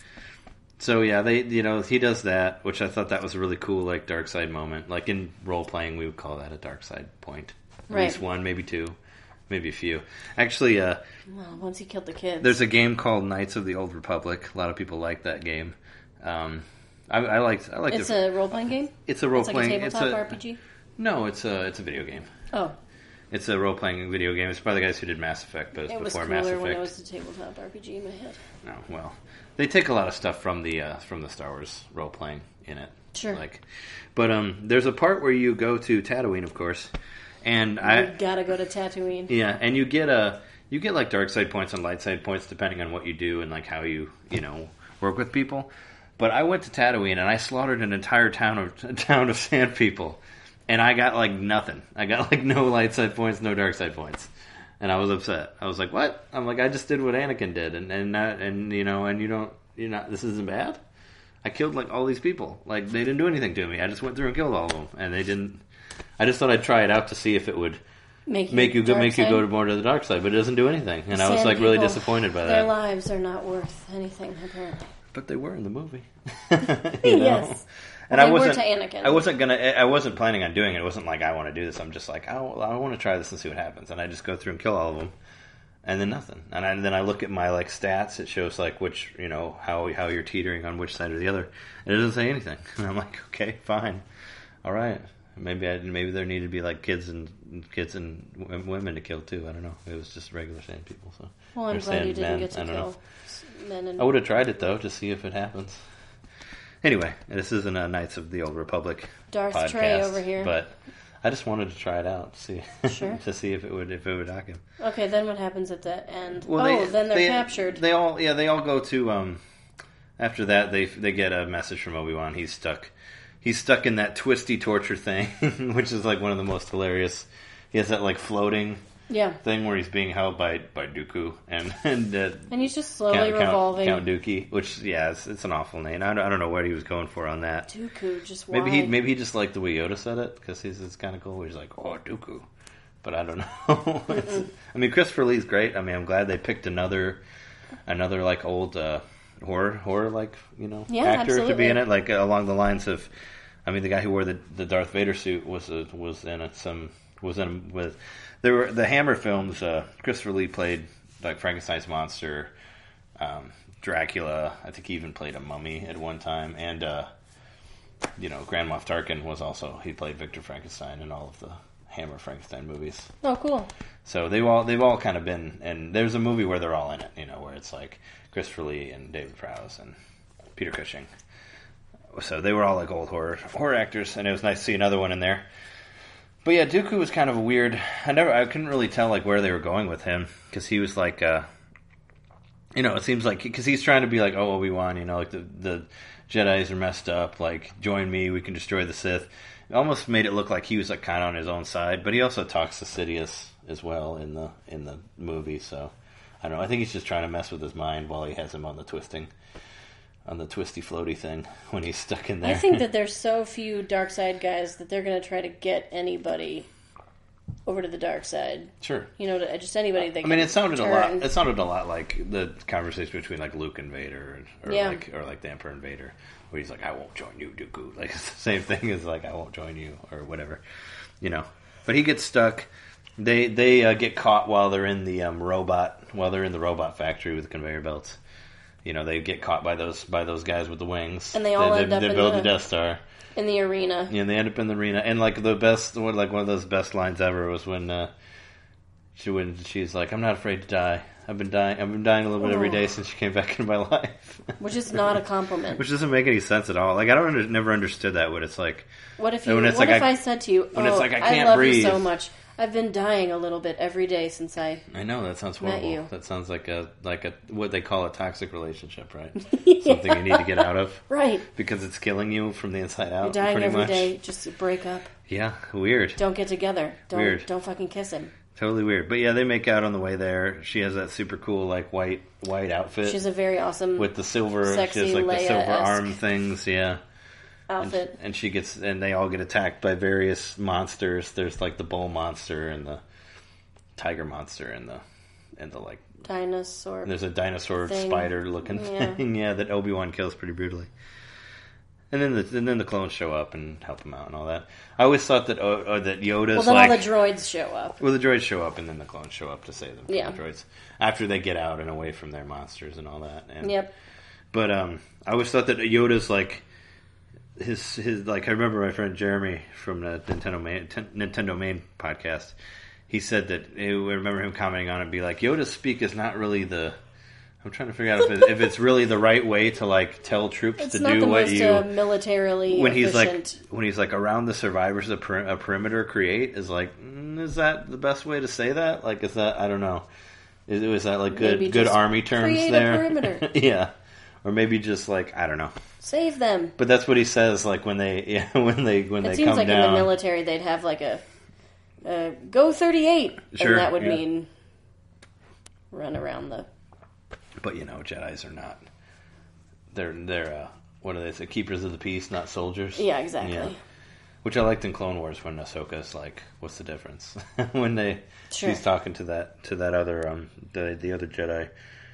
So yeah, they you know he does that, which I thought that was a really cool like dark side moment. Like in role playing, we would call that a dark side point. At right. least one, maybe two, maybe a few. Actually, uh, well, once he killed the kids, there's a game called Knights of the Old Republic. A lot of people like that game. Um, I, I liked. I liked it's it. a role playing game. It's a role it's playing. Like a tabletop it's a, R P G. No, it's a it's a video game. Oh. It's a role playing video game. It's by the guys who did Mass Effect, but it's it was before cooler Mass Effect. when it was a tabletop R P G in my head. No, well, they take a lot of stuff from the uh, from the Star Wars role playing in it. Sure. Like, but um, there's a part where you go to Tatooine, of course, and you I gotta go to Tatooine. Yeah, and you get a you get like dark side points and light side points depending on what you do and like how you you know work with people. But I went to Tatooine and I slaughtered an entire town of a town of sand people, and I got like nothing. I got like no light side points, no dark side points, and I was upset. I was like, "What?" I'm like, "I just did what Anakin did, and and not, and you know, and you don't, you're not. This isn't bad. I killed like all these people. Like they didn't do anything to me. I just went through and killed all of them, and they didn't. I just thought I'd try it out to see if it would." Make you, make you go make side? you go more to the dark side, but it doesn't do anything, and Sand I was like people, really disappointed by their that. Their lives are not worth anything, apparently. But they were in the movie. you know? Yes, and well, I wasn't. Were to Anakin. I wasn't gonna. I wasn't planning on doing it. It wasn't like I want to do this. I'm just like I, I want to try this and see what happens, and I just go through and kill all of them, and then nothing. And, I, and then I look at my like stats. It shows like which you know how how you're teetering on which side or the other, and it doesn't say anything. And I'm like, okay, fine, all right. Maybe I, maybe there needed to be like kids and kids and w- women to kill too. I don't know. It was just regular sand people. So well, I'm or glad you didn't men. get to I don't kill know. men. And... I would have tried it though to see if it happens. Anyway, this isn't a Knights of the Old Republic Darth podcast, Trey over here, but I just wanted to try it out to see sure. to see if it would if it would knock him. Okay, then what happens at the end? Well, oh, they, then they're they, captured. They all yeah they all go to um. After that, they they get a message from Obi-Wan. He's stuck. He's stuck in that twisty torture thing, which is like one of the most hilarious. He has that like floating yeah. thing where he's being held by, by Dooku and and, uh, and he's just slowly Count, revolving. Count, Count Dookie, which yeah, it's, it's an awful name. I don't, I don't know what he was going for on that. Dooku, just why? Maybe he maybe he just liked the way Yoda said it because he's it's kind of cool. He's like, oh Dooku, but I don't know. I mean, Christopher Lee's great. I mean, I'm glad they picked another another like old uh, horror horror like you know yeah, actor absolutely. to be in it, like uh, along the lines of. I mean, the guy who wore the, the Darth Vader suit was uh, was in it. Some was in with there were the Hammer films. Uh, Christopher Lee played like Frankenstein's monster, um, Dracula. I think he even played a mummy at one time, and uh, you know, Grand Moff Tarkin was also he played Victor Frankenstein in all of the Hammer Frankenstein movies. Oh, cool! So they've all they've all kind of been, and there's a movie where they're all in it. You know, where it's like Christopher Lee and David Prowse and Peter Cushing. So they were all like old horror horror actors, and it was nice to see another one in there. But yeah, Dooku was kind of a weird. I never, I couldn't really tell like where they were going with him because he was like, uh, you know, it seems like because he's trying to be like, oh, Obi-Wan, you know, like the the Jedi's are messed up. Like, join me, we can destroy the Sith. It almost made it look like he was like kind of on his own side, but he also talks to Sidious as well in the in the movie. So I don't know. I think he's just trying to mess with his mind while he has him on the twisting. On the twisty floaty thing when he's stuck in there. I think that there's so few dark side guys that they're going to try to get anybody over to the dark side. Sure. You know, to, just anybody that I mean, can it sounded turn. a lot. It sounded a lot like the conversation between like Luke and Vader, or Yeah. like or like the Emperor and Vader, where he's like, "I won't join you, Dooku." Like it's the same thing as like, "I won't join you," or whatever, you know. But he gets stuck. They they uh, get caught while they're in the um, robot while they're in the robot factory with the conveyor belts. You know, they get caught by those by those guys with the wings, And they all they, end they, up they in build the- the Death Star. in the arena. Yeah, and they end up in the arena. And like the best, one like one of those best lines ever was when uh, she when she's like, "I'm not afraid to die. I've been dying. I've been dying a little bit every day since she came back into my life." Which is not a compliment. Which doesn't make any sense at all. Like I don't under, never understood that. When it's like, What if you? when What it's like if I, I- said to you, "Oh, when it's like, I can't love breathe." you so much. I've been dying a little bit every day since I." I know that sounds Met horrible. you. That sounds like a like a what they call a toxic relationship, right? Yeah. Something you need to get out of Right. because it's killing you from the inside out. You're dying pretty every much. day. Just break up. Yeah, weird. Don't get together. Don't Weird. don't fucking kiss him. Totally weird. But yeah, they make out on the way there. She has that super cool like white white outfit. She's a very awesome with the silver, sexy she has like the silver Leia-esque arm things, yeah. And, outfit. and she gets, and they all get attacked by various monsters. There's like the bull monster and the tiger monster and the and the like. Dinosaur. And there's a dinosaur thing. spider looking Yeah. thing, yeah, that Obi-Wan kills pretty brutally. And then the and then the clones show up and help him out and all that. I always thought that uh, uh, that Yoda's Well, then like all the droids show up. well, the droids show up, and then the clones show up to save them from Yeah. the droids after they get out and away from their monsters and all that. And, Yep. But um, I always thought that Yoda's like his his like I remember my friend Jeremy from the Nintendo Main, T- Nintendo Main podcast. He said that I remember him commenting on it, and be like, Yoda's speak is not really the. I'm trying to figure out if, it, if it's really the right way to like tell troops It's to not do the what most you uh, militarily when he's like efficient. when he's like around the survivors a, per, a perimeter create is like mm, is that the best way to say that? Like is that I don't know. Is, is that like good Maybe good just army terms create a there? perimeter. Yeah, or maybe just like I don't know. Save them. But that's what he says. Like when they yeah when they when It they seems come like down. in the military they'd have like a, a go thirty-eight, Sure, and that would yeah. mean run around the. But you know, Jedis are not. They're they're uh, what do they say? Keepers of the peace, not soldiers. Yeah, exactly. Yeah. Which I liked in Clone Wars when Ahsoka's like, "What's the difference?" when they Sure. she's talking to that to that other um the the other Jedi,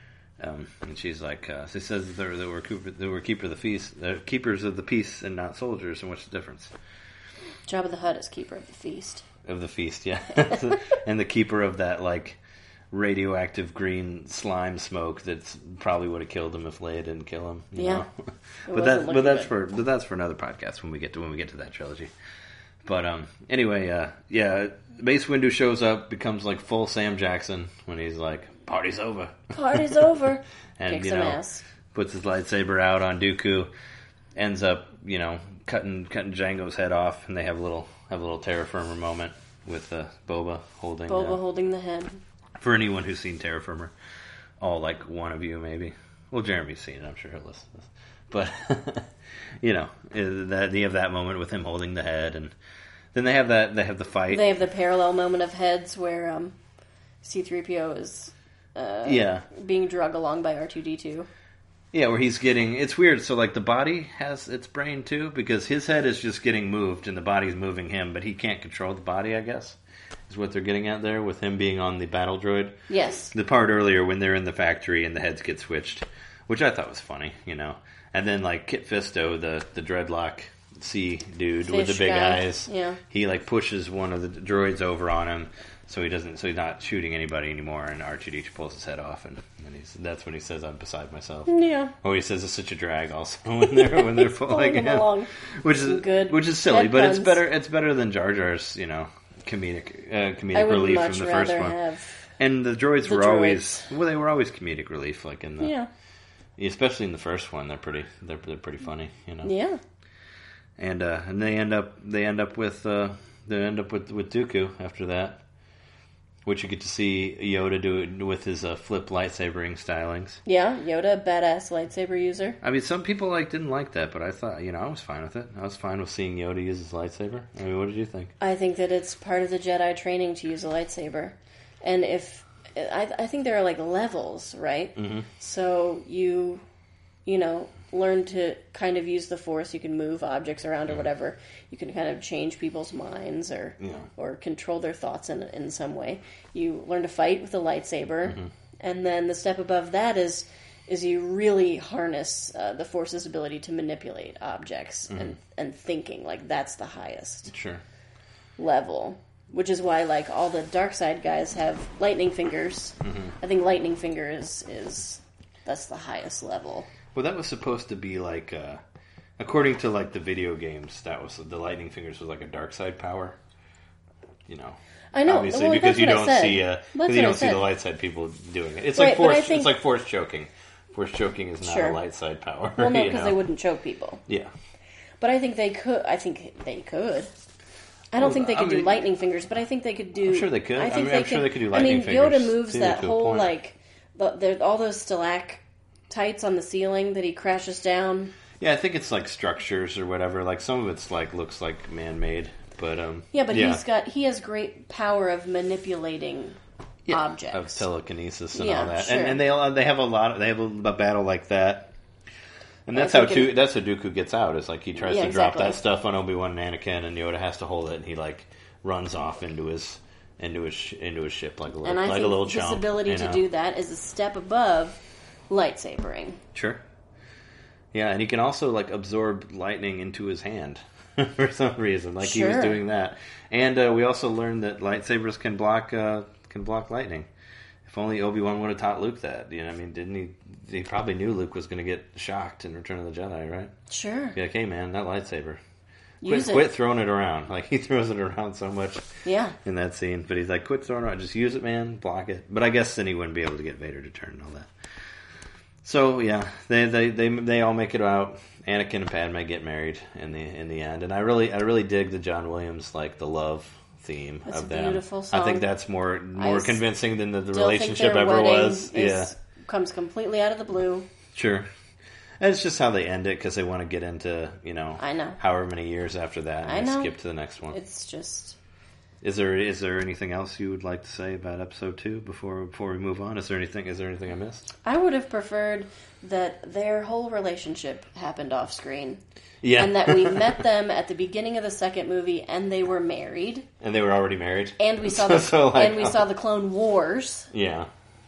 um, and she's like, uh, she says that they're that we're keeper, that we're keeper of the peace, uh, keepers of the peace, and not soldiers. And what's the difference? Jabba the Hutt is keeper of the feast. Of the feast, yeah, and the keeper of that like radioactive green slime smoke that's probably would have killed him if Leia didn't kill him. You Yeah. know? It but wasn't that but looking that's good. for but that's for another podcast when we get to when we get to that trilogy. But um, anyway, uh, yeah, Mace Windu shows up, becomes like full Sam Jackson when he's like, "Party's over," Party's over. and Kicks you some know ass. puts his lightsaber out on Dooku, ends up you know cutting cutting Django's head off, and they have a little have a little terra firma moment with uh, Boba holding. Boba uh, holding the head. For anyone who's seen Terra Firma, all like one of you maybe. Well, Jeremy's seen it. I'm sure he'll listen to this. But you know, that they have that moment with him holding the head, and then they have that they have the fight. They have the parallel moment of heads where um, C three P O is uh, yeah, being drug along by R two D two. yeah, where he's getting. It's weird. So like the body has its brain too, because his head is just getting moved, and the body's moving him, but he can't control the body. I guess is what they're getting at there with him being on the battle droid. Yes. The part earlier when they're in the factory and the heads get switched, which I thought was funny, you know. And then like Kit Fisto, the the dreadlock sea dude with the Fish big guy. eyes, Yeah. he like pushes one of the droids over on him, so he doesn't, so he's not shooting anybody anymore. And R two D two pulls his head off, and, and he's that's when he says, "I'm beside myself." Yeah. Or he says, "It's such a drag." Also, when they're when they're pulling him him, along. which Some is good which is silly, head but it's puns. better. It's better than Jar Jar's, you know, comedic uh, I comedic would relief much from the first rather one. have. And the droids The were droids. always well, they were always comedic relief, like in the Yeah. especially in the first one. They're pretty they're they're pretty funny, you know. Yeah. And uh, and they end up they end up with uh, they end up with with Dooku after that, which you get to see Yoda do it with his uh, flip lightsabering stylings. Yeah. Yoda, badass lightsaber user. I mean, some people like didn't like that, but I thought you know I was fine with it. I was fine with seeing Yoda use his lightsaber. I mean, what did you think? I think that it's part of the Jedi training to use a lightsaber. And if. I, I think there are like levels, right? Mm-hmm. So you. You know, learn to kind of use the Force. You can move objects around or whatever. You can kind of change people's minds or Yeah. or control their thoughts in in some way. You learn to fight with a lightsaber, Mm-hmm. and then the step above that is is you really harness uh, the Force's ability to manipulate objects Mm-hmm. and and thinking. Like that's the highest Sure. level. Which is why, like, all the dark side guys have lightning fingers. Mm-hmm. I think lightning finger is, is that's the highest level. Well, that was supposed to be like, uh, according to like the video games, that was the lightning fingers was like a dark side power. You know, I know, obviously well, because that's you what I don't said. see uh, That's because you what I don't see said. the light side people doing it. It's Right, like but I force. think- It's like force choking. Force choking is not Sure. a light side power. Well, no, you because know? they wouldn't choke people. Yeah. But I think they could. I think they could. I don't Well, think they I could do mean- lightning fingers, but I think they could do. I'm sure they could. I I think mean, they I'm sure could, they could do I mean, lightning Yoda fingers, moves too, that to a whole point. like the, there all those stalactites on the ceiling that he crashes down. Yeah, I think it's like structures or whatever. Like some of it's like looks like man made, but um. Yeah, but he's got he has great power of manipulating yeah, objects. of telekinesis and Yeah, all that, sure. and, and they all- they have a lot. Of, they have a, a battle like that. And that's I how think tu- it- that's how Dooku gets out. Is like he tries Yeah, to drop exactly. that stuff on Obi-Wan and Anakin, and Yoda has to hold it, and he like runs off into his into his sh- into his ship like a little And I like think a little this chomp. ability you to know? do that is a step above lightsabering. Sure. Yeah, and he can also like absorb lightning into his hand for some reason. Like he Sure. was doing that, and uh, we also learned that lightsabers can block uh, can block lightning. If only Obi-Wan would have taught Luke that. You know, I mean, didn't he? He probably knew Luke was going to get shocked in Return of the Jedi, right? Sure. Be like, hey man, that lightsaber. Quit, Use it. quit throwing it around. Like he throws it around so much Yeah. in that scene, but he's like, quit throwing it around. Just use it, man. Block it. But I guess then he wouldn't be able to get Vader to turn and all that. So yeah, they they they they all make it out. Anakin and Padme get married in the in the end, and I really I really dig the John Williams like the love theme That's of a them. beautiful song. I think that's more more s- convincing than the, the Still think relationship their ever wedding was. is- Yeah, comes completely out of the blue. sure. And it's just how they end it because they want to get into you know I know. however many years after that and I they know. skip to the next one. It's just Is there is there anything else you would like to say about episode two before before we move on? Is there anything is there anything I missed? I would have preferred that their whole relationship happened off screen. Yeah, And that we met them at the beginning of the second movie and they were married. and they were already married. And we saw the So, like, and we saw the Clone Wars Yeah,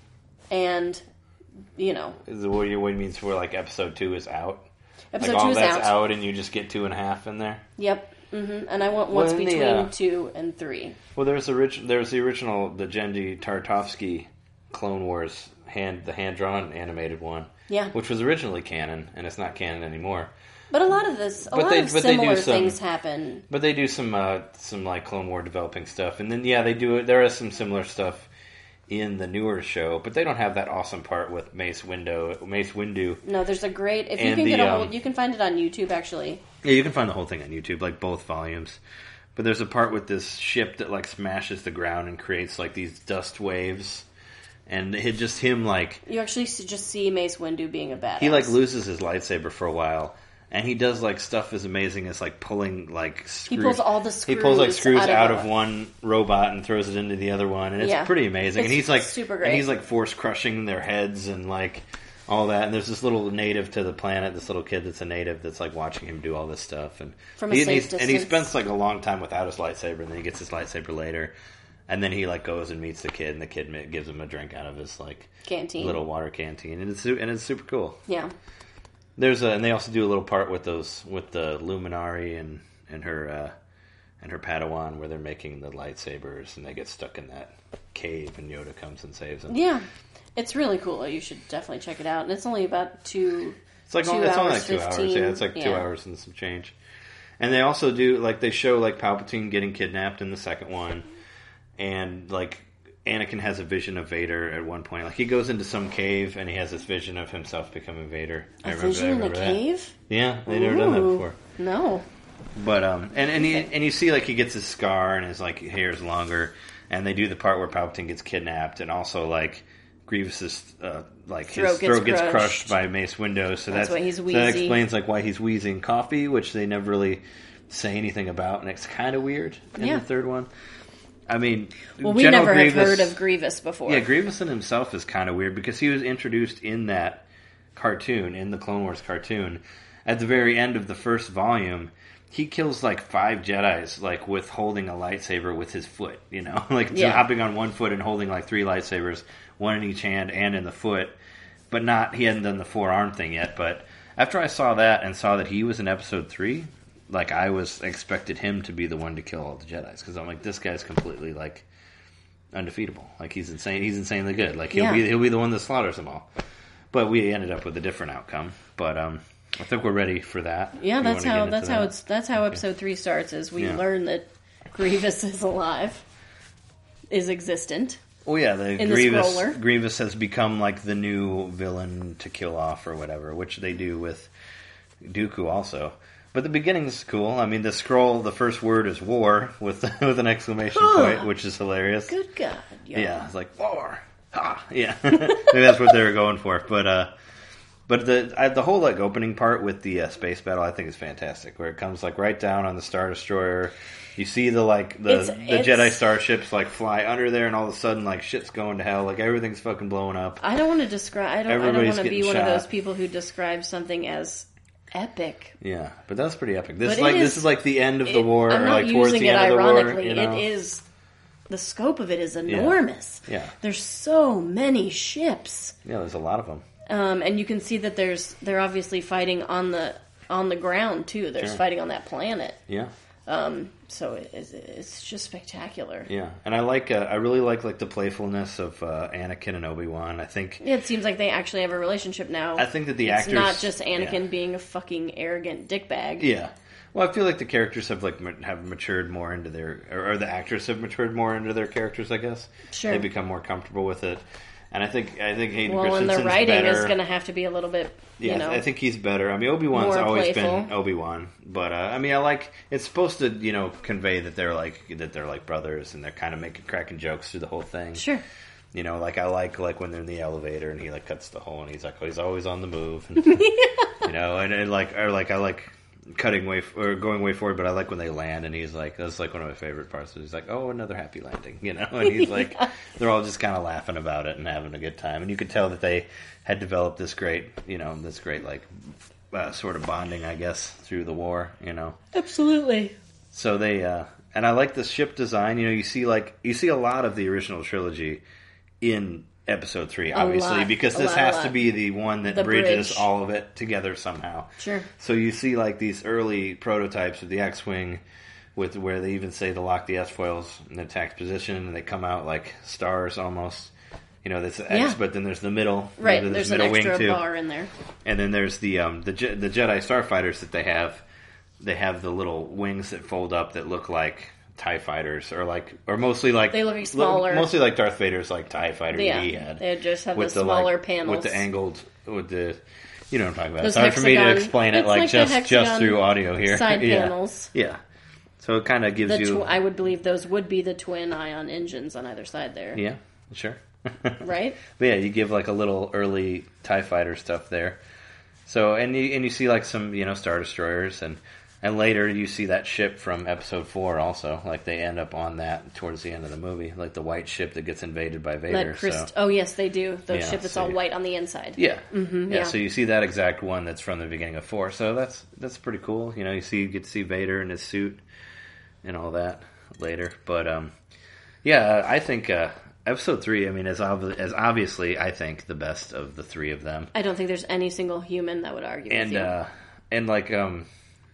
and you know is it what you what it means for like episode two is out? episode like all two is that's out. out. and you just get two and a half in there. Yep. hmm And I want Well, what's in the, between uh, two and three. Well, there's the orig- there's the original the Gendy Tartovsky Clone Wars hand the hand drawn animated one. Yeah. which was originally canon and it's not canon anymore. But a lot of this, a But lot they- of but they do similar some- things happen. But they do some uh, some like Clone War developing stuff, and then yeah, they do it. There is some similar stuff in the newer show, but they don't have that awesome part with Mace Windu. Mace Windu. No, there's a great. If you And can the, get a hold, um, you can find it on YouTube. Actually, Yeah, you can find the whole thing on YouTube, like both volumes. But there's a part with this ship that like smashes the ground and creates like these dust waves, and it just him like you actually s- just see Mace Windu being a badass. he like loses his lightsaber for a while. And he does like stuff as amazing as like pulling like screws. He pulls all the He pulls like screws screws out out of of a- one robot and throws it into the other one, and it's Yeah. pretty amazing. and It's he's like super And great. he's like force crushing their heads and like all that. And there's this little native to the planet, this little kid that's a native that's like watching him do all this stuff. And From a he, and, safe he's- and he distance. spends like a long time without his lightsaber, and then he gets his lightsaber later. And then he like goes and meets the kid, and the kid ma- gives him a drink out of his like Canteen. little water canteen, and it's su- and it's super cool. Yeah. There's a, and they also do a little part with those with the Luminary and and her uh, and her Padawan where they're making the lightsabers, and they get stuck in that cave, and Yoda comes and saves them. Yeah. It's really cool. You should definitely check it out. And it's only about two. It's like two only, it's only like hours, two hours. fifteen. Yeah, it's like two Yeah. hours and some change. And they also do like they show like Palpatine getting kidnapped in the second one, and like Anakin has a vision of Vader at one point. Like he goes into some cave and he has this vision of himself becoming Vader. I A remember, vision I in a remember that. cave? Yeah, they never done that Ooh. before. No. But um, and and he, and you see like he gets his scar and his like hair's longer, and they do the part where Palpatine gets kidnapped, and also like Grievous's uh, like Throat his gets throat gets crushed. crushed by Mace Windu, so That's that's, why he's so that wheezy. explains like why he's wheezing coffee, which they never really say anything about, and it's kind of weird in Yeah. the third one. I mean, Well, we General never Grievous, have heard of Grievous before. Yeah, Grievous in himself is kind of weird because he was introduced in that cartoon, in the Clone Wars cartoon, at the very end of the first volume, he kills like five Jedis, like with holding a lightsaber with his foot, you know, like Yeah. hopping on one foot and holding like three lightsabers, one in each hand and in the foot, but not, he hadn't done the forearm thing yet. But after I saw that and saw that he was in episode three, like I was expected him to be the one to kill all the Jedis, because I'm like, this guy's completely like undefeatable, like he's insane, he's insanely good, like he'll Yeah. be he'll be the one that slaughters them all. But we ended up with a different outcome. But um. I think we're ready for that. Yeah, You that's wanna how get that's into how that? it's that's how episode three starts. Is we Yeah. learn that Grievous is alive, is existent. Oh yeah, the in the Grievous scroller. Grievous has become like the new villain to kill off or whatever, which they do with Dooku also. But the beginning's cool. I mean, the scroll, the first word is war with with an exclamation Huh. point, which is hilarious. Good God, yo. Yeah, it's like war. Ha! Yeah, maybe that's what they were going for. But uh, but the I, the whole like opening part with the uh, space battle, I think is fantastic. Where it comes like right down on the Star Destroyer. You see the like the It's- the it's- Jedi starships like fly under there, and all of a sudden like shit's going to hell. Like everything's fucking blowing up. I don't want to describe. I don't. I don't Everybody's want to be getting one of shot. those people who describes something as epic. Yeah, but that's pretty epic. This But is it like is- this is like the end of the It- war, I'm or not like towards using the it end of the war. ironically. You know? It is the scope of it is enormous. Yeah. There's so many ships, Yeah, there's a lot of them. um, and you can see that there's they're obviously fighting on the on the ground too. There's Sure. fighting on that planet. Yeah. Um, so it, it's, it's just spectacular. Yeah, and I like, uh, I really like like the playfulness of uh, Anakin and Obi-Wan. I think, Yeah, it seems like they actually have a relationship now. I think that the it's actors, not just Anakin yeah. being a fucking arrogant dickbag. Yeah, well, I feel like the characters have like ma- have matured more into their, or, or the actors have matured more into their characters. I guess Sure. they become more comfortable with it, and I think I think Hayden Well, and Christensen's the writing better. is going to have to be a little bit, Yeah, you know. I think he's better. I mean, Obi-Wan's more always playful. been Obi-Wan, but uh, I mean, I like it's supposed to, you know, convey that they're like that they're like brothers, and they're kind of making cracking jokes through the whole thing. Sure. You know, like I like like when they're in the elevator and he like cuts the hole and he's like, oh, he's always on the move. And, you know, and, and like or like I like cutting way f- or going way forward, but I like when they land and he's like, that's like one of my favorite parts. He's like, oh, another happy landing, you know, and he's like, they're all just kind of laughing about it and having a good time, and you could tell that they had developed this great, you know, this great like uh, sort of bonding, I guess, through the war, you know. Absolutely. So they, uh, and I like the ship design. You know, you see like you see a lot of the original trilogy in episode three, obviously, lot. because A this lot, a has lot. to be the one that The bridges bridge. all of it together somehow. Sure. So you see like these early prototypes of the X-wing, with where they even say to lock the S-foils in attack position, and they come out like stars almost. You know, there's the X, Yeah. but then there's the middle. Right, There's, there's the an middle extra wing too. bar in there. And then there's the um, the Je- the Jedi starfighters that they have. They have the little wings that fold up that look like TIE fighters, or like, or mostly like They look like smaller. mostly like Darth Vader's like TIE fighter Yeah, he had. they just have with the smaller like, panels. with the angled, with the, you know what I'm talking about. Those It's hard for me to hexagon- explain it it's like, like the just hexagon just through audio here. Side yeah. panels. Yeah. So it kind of gives The you. tw- I would believe those would be the twin ion engines on either side there. Yeah, sure. Right? But yeah, you give like a little early TIE fighter stuff there. So and you and you see like some, you know, Star Destroyers, and and later you see that ship from episode four also. Like they end up on that towards the end of the movie, like the white ship that gets invaded by Vader. That Christ- so Oh, yes, they do. The Yeah, ship that's so all you- white on the inside. yeah. Mhm, yeah, yeah. So you see that exact one that's from the beginning of four. So that's that's pretty cool. You know, you see you get to see Vader in his suit and all that later. But um, yeah, I think uh, episode three. I mean, is ob- as obviously I think the best of the three of them. I don't think there's any single human that would argue And with you. uh, and like um,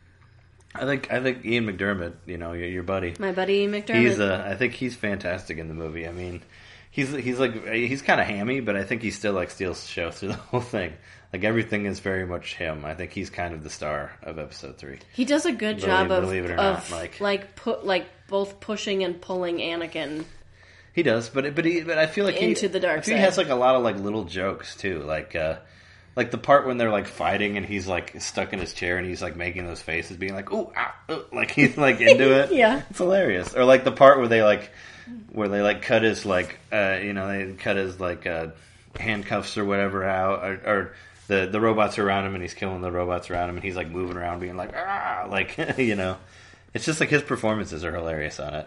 I think I think Ian McDermott, you know, your, your buddy, My buddy McDermott. he's uh, I think he's fantastic in the movie. I mean, he's he's like he's kind of hammy, but I think he still like steals the show through the whole thing. Like everything is very much him. I think he's kind of the star of episode three. He does a good Believe- job of, believe it or of not, like- like put like both pushing and pulling Anakin. He does, but but he but I feel like he, Into the dark I feel side. He has like a lot of like little jokes too, like uh, like the part when they're like fighting and he's like stuck in his chair and he's like making those faces, being like ooh, ah, uh, like he's like into it. Yeah. It's hilarious. Or like the part where they like where they like cut his like uh, you know they cut his like uh, handcuffs or whatever out, or, or the the robots are around him and he's killing the robots around him and he's like moving around, being like ah, like you know, it's just like his performances are hilarious on it.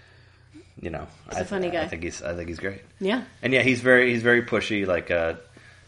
You know, He's a I, funny guy. I think he's I think he's great. Yeah. And yeah, he's very he's very pushy. Like, uh,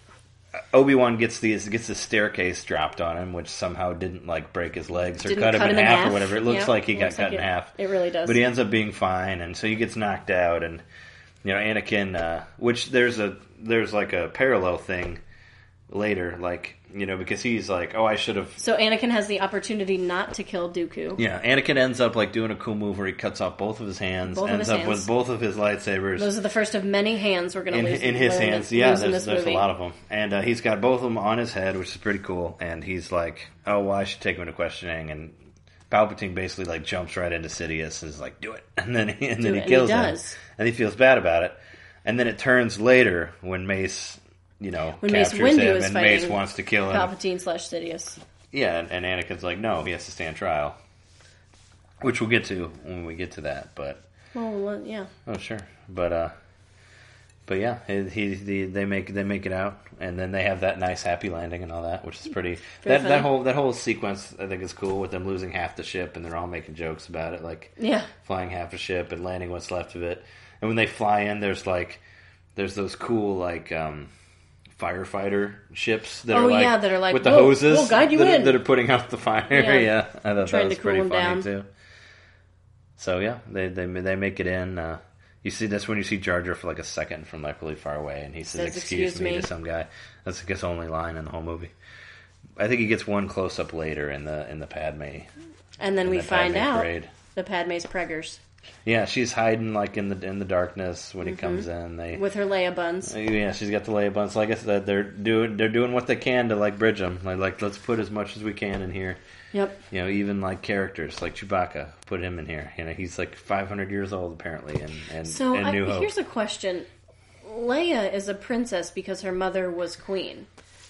Obi-Wan gets the gets the staircase dropped on him, which somehow didn't like break his legs or Didn't cut him cut in him in half, half. or whatever. It looks Yep. like he It got looks cut like in it- half. it really does. But he ends up being fine, and so he gets knocked out, and you know Anakin, uh, which there's a there's like a parallel thing later, like you know because he's like, oh, I should have. So Anakin has the opportunity not to kill Dooku. Yeah, Anakin ends up like doing a cool move where he cuts off both of his hands, Both of ends his up hands. with both of his lightsabers. Those are the first of many hands we're going to in, lose in his learn hands. to Yeah, lose in there's, this there's a movie. lot of them, and uh, he's got both of them on his head, which is pretty cool. And he's like, "Oh, well, I should take him into questioning." And Palpatine basically like jumps right into Sidious and is like, "Do it," and then he, and Do then it, he and kills he him, does. and he feels bad about it. And then it turns later when Mace, you know, When Mace captures Windu him, is and Mace fighting wants to kill him. Palpatine slash Sidious. Yeah, and, and Anakin's like, "No, he has to stand trial," which we'll get to when we get to that, but. Oh, well, yeah. Oh sure, but uh, but yeah, he, he, he they make they make it out, and then they have that nice happy landing and all that, which is pretty. Very that funny. that whole that whole sequence I think is cool with them losing half the ship, and they're all making jokes about it, like Yeah. flying half the ship and landing what's left of it. And when they fly in, there's like there's those cool like um, firefighter ships that Oh, are like, yeah, that are like, with the "We'll- hoses we'll guide you that, are, in." that are putting out the fire. Yeah. Yeah, I thought Trying that was to cool pretty them funny down. too. So yeah, they they they make it in. Uh, you see, that's when you see Jar Jar for like a second from like really far away, and he says, Says, "Excuse, "Excuse me," me. to some guy. That's his only line in the whole movie. I think he gets one close up later in the in the Padme. And then in we the find Padme out parade. the Padme's preggers Yeah, she's hiding like in the in the darkness when he comes in. They with her Leia buns. yeah, she's got the Leia buns. Like I said, they're doing they're doing what they can to like bridge them. Like, like let's put as much as we can in here. Yep. You know, even like characters like Chewbacca, put him in here. You know, he's like five hundred years old apparently, and and, So and I, New Hope. here's a question. Leia is a princess because her mother was queen.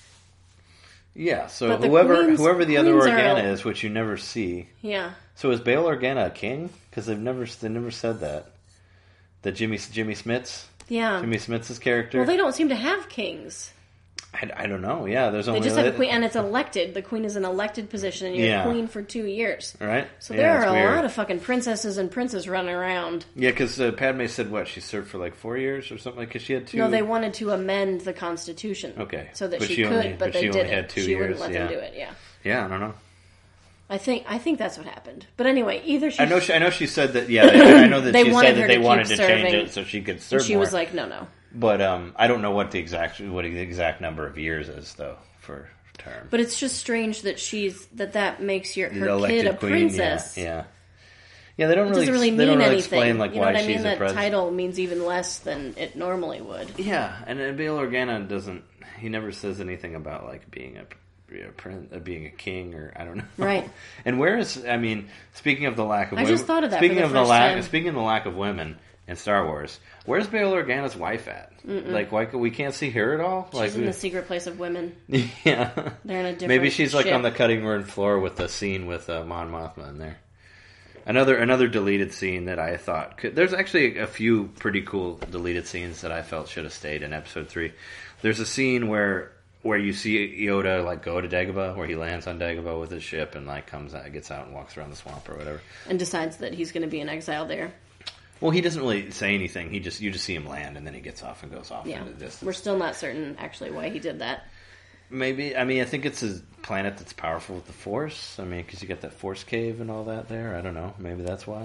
Yeah, so But the whoever queens- whoever the other queens are- Organa is, which you never see. Yeah. So is Bail Organa a king? Because they've never they never said that. That Jimmy Jimmy Smits, Yeah. Jimmy Smits' character. Well, they don't seem to have kings. I, I don't know. Yeah, there's They only just have a queen, and it's elected. The queen is an elected position, and you're Yeah. queen for two years. right. So Yeah, there it's are a weird. lot of fucking princesses and princes running around. Yeah, because uh, Padme said what she served for like four years or something. Because she had two. No, they wanted to amend the Constitution. Okay. So that But she, she could, only- but, but they she only didn't. had two she wouldn't years, let yeah. them do it. Yeah. Yeah, I don't know. I think I think that's what happened. But anyway, either she I know. She, I know. She said that. Yeah, they, I know that They she wanted said her that they to wanted keep to change serving, it so she could serve and she more. was like, no, no. But um, I don't know what the exact what the exact number of years is though for term. But it's just strange that she's that that makes your The her elected kid a queen, princess. Yeah, yeah. Yeah, they don't It really. doesn't really they mean don't really anything. explain like you know why what I mean? she's a That president. title means even less than it normally would. Yeah, and uh, Bail Organa doesn't. He never says anything about like being a, a prince, uh, being a king, or I don't know. Right. And where is? I mean, speaking of the lack of I women, just thought of that Speaking for the of the first lack, time. speaking of the lack of women in Star Wars, where's Bail Organa's wife at? Mm-mm. Like, why we can't see her at all? She's like, in we- the secret place of women. yeah. They're in a different Maybe she's like ship. on the cutting room floor with the scene with uh, Mon Mothma in there. Another another deleted scene that I thought could. There's actually a few pretty cool deleted scenes that I felt should have stayed in Episode Three. There's a scene where where you see Yoda like go to Dagobah, where he lands on Dagobah with his ship and like comes out, gets out and walks around the swamp or whatever. and decides that he's going to be in exile there. Well, he doesn't really say anything. He just you just see him land and then he gets off and goes off Yeah, into the distance. we're still not certain actually why he did that. Maybe I mean I think it's a planet that's powerful with the Force. I mean because you got that Force cave and all that there. I don't know. Maybe that's why.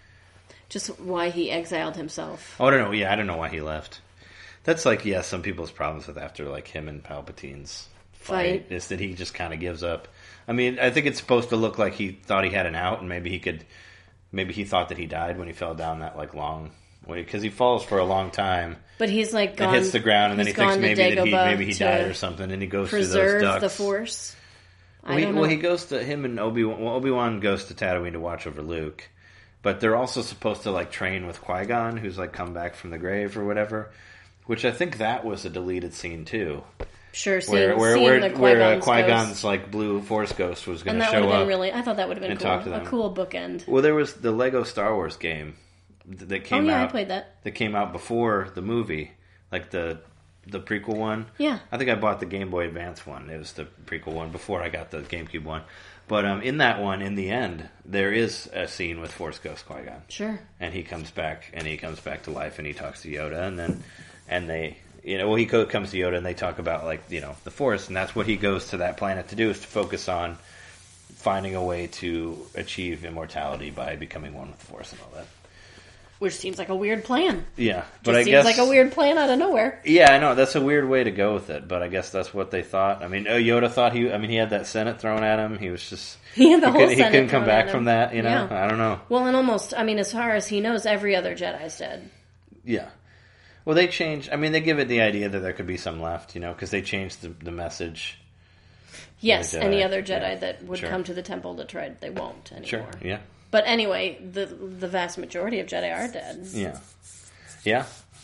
Just why he exiled himself. Oh, I don't know. Yeah, I don't know why he left. That's like yeah, some people's problems with after like him and Palpatine's fight, Fight. is that he just kind of gives up. I mean, I think it's supposed to look like he thought he had an out, and maybe he could. Maybe he thought that he died when he fell down that like long way because he falls for a long time. But he's like gone. And hits the ground, and then he he's thinks gone to maybe that he Dagobah maybe he to died or something, and he goes through those preserve ducks. the Force. Well, I he, don't know. well, he goes to him and Obi Wan. Well, Obi Wan goes to Tatooine to watch over Luke, but they're also supposed to like train with Qui Gon, who's like come back from the grave or whatever. Which I think that was a deleted scene too, Sure, seeing, where where seeing where, the where uh, Qui-Gon's Qui ghost. Gon's like blue Force ghost was going And to that would show have been up. really. I thought that would have been and cool. talk to them. A cool bookend. Well, there was the Lego Star Wars game th- that Oh came yeah, out. I played that. That came out before the movie, like the the prequel one. Yeah. I think I bought the Game Boy Advance one. It was the prequel one before I got the GameCube one. But um, in that one, in the end, there is a scene with Force Ghost Qui-Gon. Sure. And he comes back, and he comes back to life, and he talks to Yoda, and then, and they, you know, well, he co- comes to Yoda and they talk about, like, you know, the Force, and that's what he goes to that planet to do, is to focus on finding a way to achieve immortality by becoming one with the Force and all that. Which seems like a weird plan. Yeah, but Just I seems guess like a weird plan out of nowhere. Yeah, I know that's a weird way to go with it, but I guess that's what they thought. I mean, oh, Yoda thought he. I mean, he had that Senate thrown at him. He was just he had the he whole could, Senate He couldn't come thrown at back him. from that. You know, Yeah. I don't know. Well, and almost. I mean, as far as he knows, every other Jedi's dead. Yeah. Well, they changed. I mean, they give it the idea that there could be some left. You know, because they changed the, the message. Yes, Jedi. any other Jedi Yeah. that would Sure. come to the temple to try, they won't anymore. Sure. Yeah. But anyway, the the vast majority of Jedi are dead. Yeah. Yeah.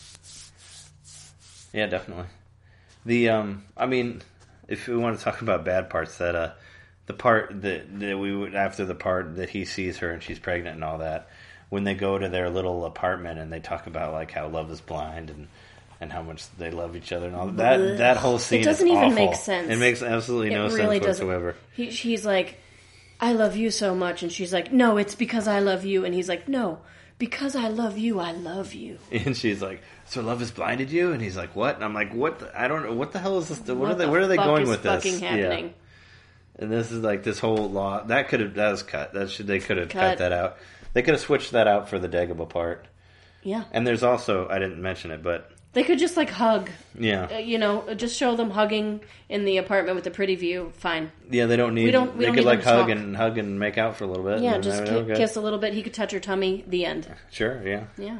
Yeah, definitely. The um, I mean, if we want to talk about bad parts, that uh, the part that that we would after the part that he sees her and she's pregnant and all that, when they go to their little apartment and they talk about like how love is blind and. And how much they love each other and all that. Blech. That whole scene It doesn't is even awful. make sense. It makes absolutely no it really sense doesn't. whatsoever. He, he's like, I love you so much. And she's like, no, it's because I love you. And he's like, no, because I love you, I love you. And she's like, so love has blinded you? And he's like, what? And I'm like, what? The, I don't know. What the hell is this? What, What are they? the Where are they fuck going is with this? fucking happening? Yeah. And this is like this whole law that could have that was cut. That should they could have cut. Cut. that out. They could have switched that out for the Dagobah part. Yeah. And there's also I didn't mention it, but They could just like hug. yeah, Uh, you know, just show them hugging in the apartment with the pretty view. Fine. yeah, they don't need. We don't- we they don't could need like them to hug talk. and hug and make out for a little bit. Yeah, and just then, ki- okay. kiss a little bit. He could touch her tummy. The end. Sure, yeah, Yeah.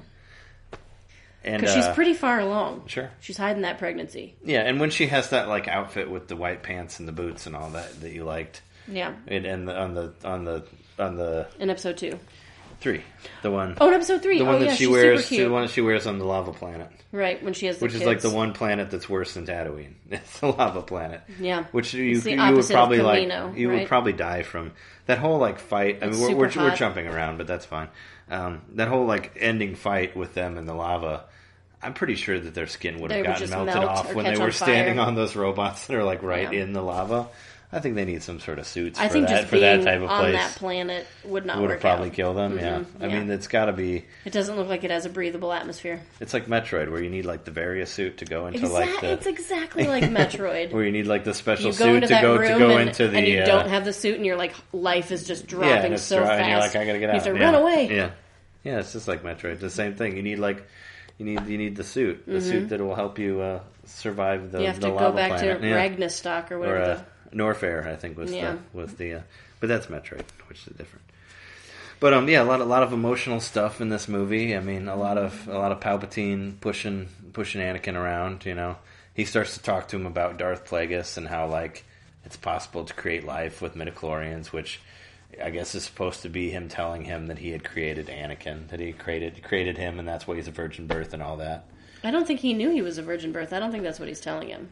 and Because uh, she's pretty far along. Sure. She's hiding that pregnancy. Yeah, and when she has that like outfit with the white pants and the boots and all that that you liked, Yeah. and, and the, on the on the on the In episode two. three, the one. Oh, in episode three. The oh, one that yeah, she she's wears, super cute. the one that she wears on the lava planet, Right, when she has the which kids. is like the one planet that's worse than Tatooine. It's the lava planet. Yeah. Which you It's the you would opposite of probably like Kamino, you would right? probably die from that whole like fight. I It's mean, we're we're, super we're hot. jumping around, but that's fine. Um, that whole like ending fight with them in the lava. I'm pretty sure that their skin would They have would gotten just melted melt off or when catch they on were standing fire. on those robots that are like right Yeah. in the lava. I think they need some sort of suits I for think that just for that being type of on place. that planet would not would work have probably out. killed them. Yeah, Mhm, I yeah. mean, it's got to be. It doesn't look like it has a breathable atmosphere. It's like Metroid, where you need like the Varia suit to go into Exact- like the. it's exactly like Metroid. Where you need like the special You go suit into to that go room to go and, into the. and you uh, don't have the suit, and your like life is just yeah, dropping and it's so dry, fast. and you're like, I gotta get out. You have to yeah. run away. Yeah, yeah, it's just like Metroid. It's the same thing. You need like, you need you need the suit, the suit that will help you uh, survive the You have the to lava go back planet. to yeah. Ragnastock or or whatever. uh, Norfair, I think was Yeah. the was the, uh, but that's Metroid, which is different. But um, yeah, a lot, a lot of emotional stuff in this movie. I mean, a lot of a lot of Palpatine pushing pushing Anakin around. You know, he starts to talk to him about Darth Plagueis and how like it's possible to create life with midichlorians, which I guess is supposed to be him telling him that he had created Anakin, that he created created him, and that's why he's a virgin birth and all that. I don't think he knew he was a virgin birth. I don't think that's what he's telling him.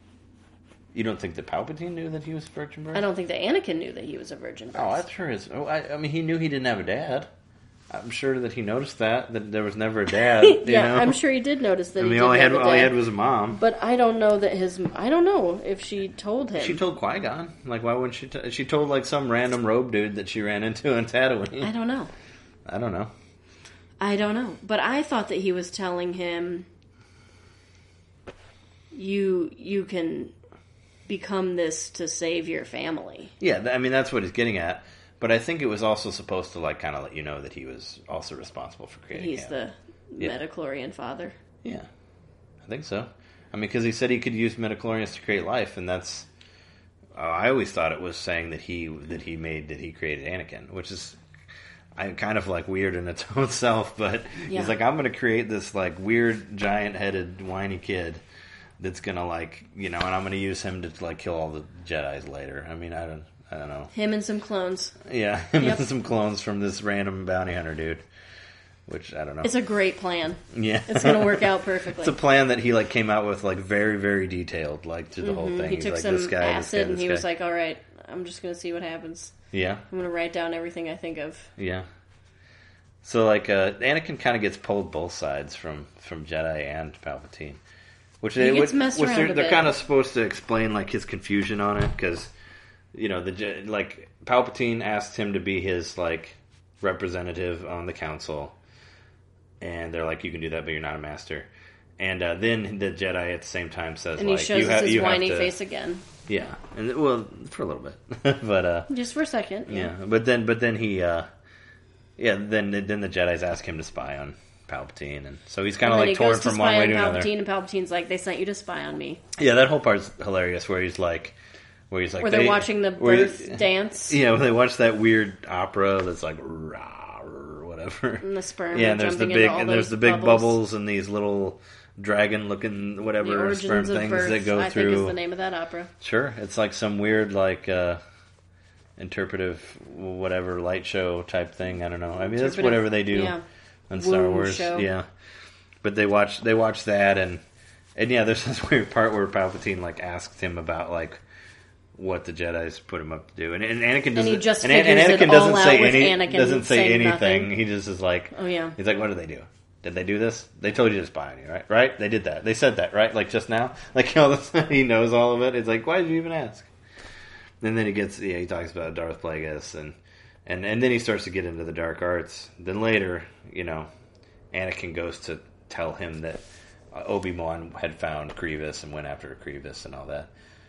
You don't think that Palpatine knew that he was a virgin birth? I don't think that Anakin knew that he was a virgin birth. Oh, I'm sure his. Oh, I, I mean, he knew he didn't have a dad. I'm sure that he noticed that that there was never a dad. You yeah, know? I'm sure he did notice that I he mean, didn't all he had, have a all he dad. had was a mom. But I don't know that his. I don't know if she told him. She told Qui Gon. Like, why wouldn't she? T- she told like some random robe dude that she ran into in Tatooine. I don't know. I don't know. I don't know. But I thought that he was telling him, "You, you can become this to save your family." Yeah, th- I mean that's what he's getting at. But I think it was also supposed to like kind of let you know that he was also responsible for creating. He's him. the Yeah. Metachlorian father. Yeah, I think so. I mean, because he said he could use midichlorians to create life, and that's. Uh, I always thought it was saying that he that he made that he created Anakin, which is, I kind of like weird in its own self. But Yeah. he's like, I'm going to create this like weird giant headed whiny kid that's going to like you know, and I'm going to use him to like kill all the Jedis later. I mean, I don't, I don't know. Him and some clones. Yeah, him Yep. and some clones from this random bounty hunter dude, which I don't know. It's a great plan. Yeah, It's going to work out perfectly. It's a plan that he like came out with like very very detailed like through the whole thing. Mm-hmm. He He's took like, some this guy, acid this guy, and this he guy. was like, "All right, I'm just going to see what happens. yeah, I'm going to write down everything I think of." yeah. So like uh, Anakin kind of gets pulled both sides from from Jedi and Palpatine, which they gets which, messed which around they're, a they're bit. kind of supposed to explain like his confusion on it because you know the Je- like Palpatine asked him to be his like representative on the council, and they're like, you can do that, but you're not a master. And uh, then the Jedi at the same time says, and he like, shows you, us ha- his you have whiny to... face again. Yeah, and well, for a little bit, but uh, Just for a second. yeah. yeah. But then, but then he, uh, yeah, then then the Jedi's ask him to spy on Palpatine, and so he's kind of like he torn goes to from one spy way on to another. Palpatine, and Palpatine's like, "They sent you to spy on me." Yeah, that whole part's hilarious, where he's like, where he's like, Where they're they, watching the where- birth dance. Yeah, when they watch that weird opera that's like rah or whatever. And the sperm. Yeah, and there's the jumping big into all and there's those the big bubbles. bubbles and these little dragon-looking The whatever Origins sperm of things Birth, that go I through. think is the name of that opera. Sure, it's like some weird like uh, interpretive whatever light show type thing. I don't know. I mean, that's Interpretive- whatever they do yeah. on Star Woo Wars. show. Yeah, but they watch they watch that and and yeah, there's this weird part where Palpatine like asked him about like what the Jedi's put him up to do, and, and Anakin doesn't. he just and, and figures Anakin it doesn't all say out with any. Anakin Doesn't say saying anything. nothing. He just is like. Oh, yeah. He's like, what did they do? Did they do this? They told you to spy on you, right? Right? They did that. They said that, right? Like just now. Like all of a sudden he knows all of it. It's like, why did you even ask? And then he gets. Yeah, he talks about Darth Plagueis, and and and then he starts to get into the dark arts. Then later, you know, Anakin goes to tell him that Obi-Wan had found Grievous and went after Grievous and all that.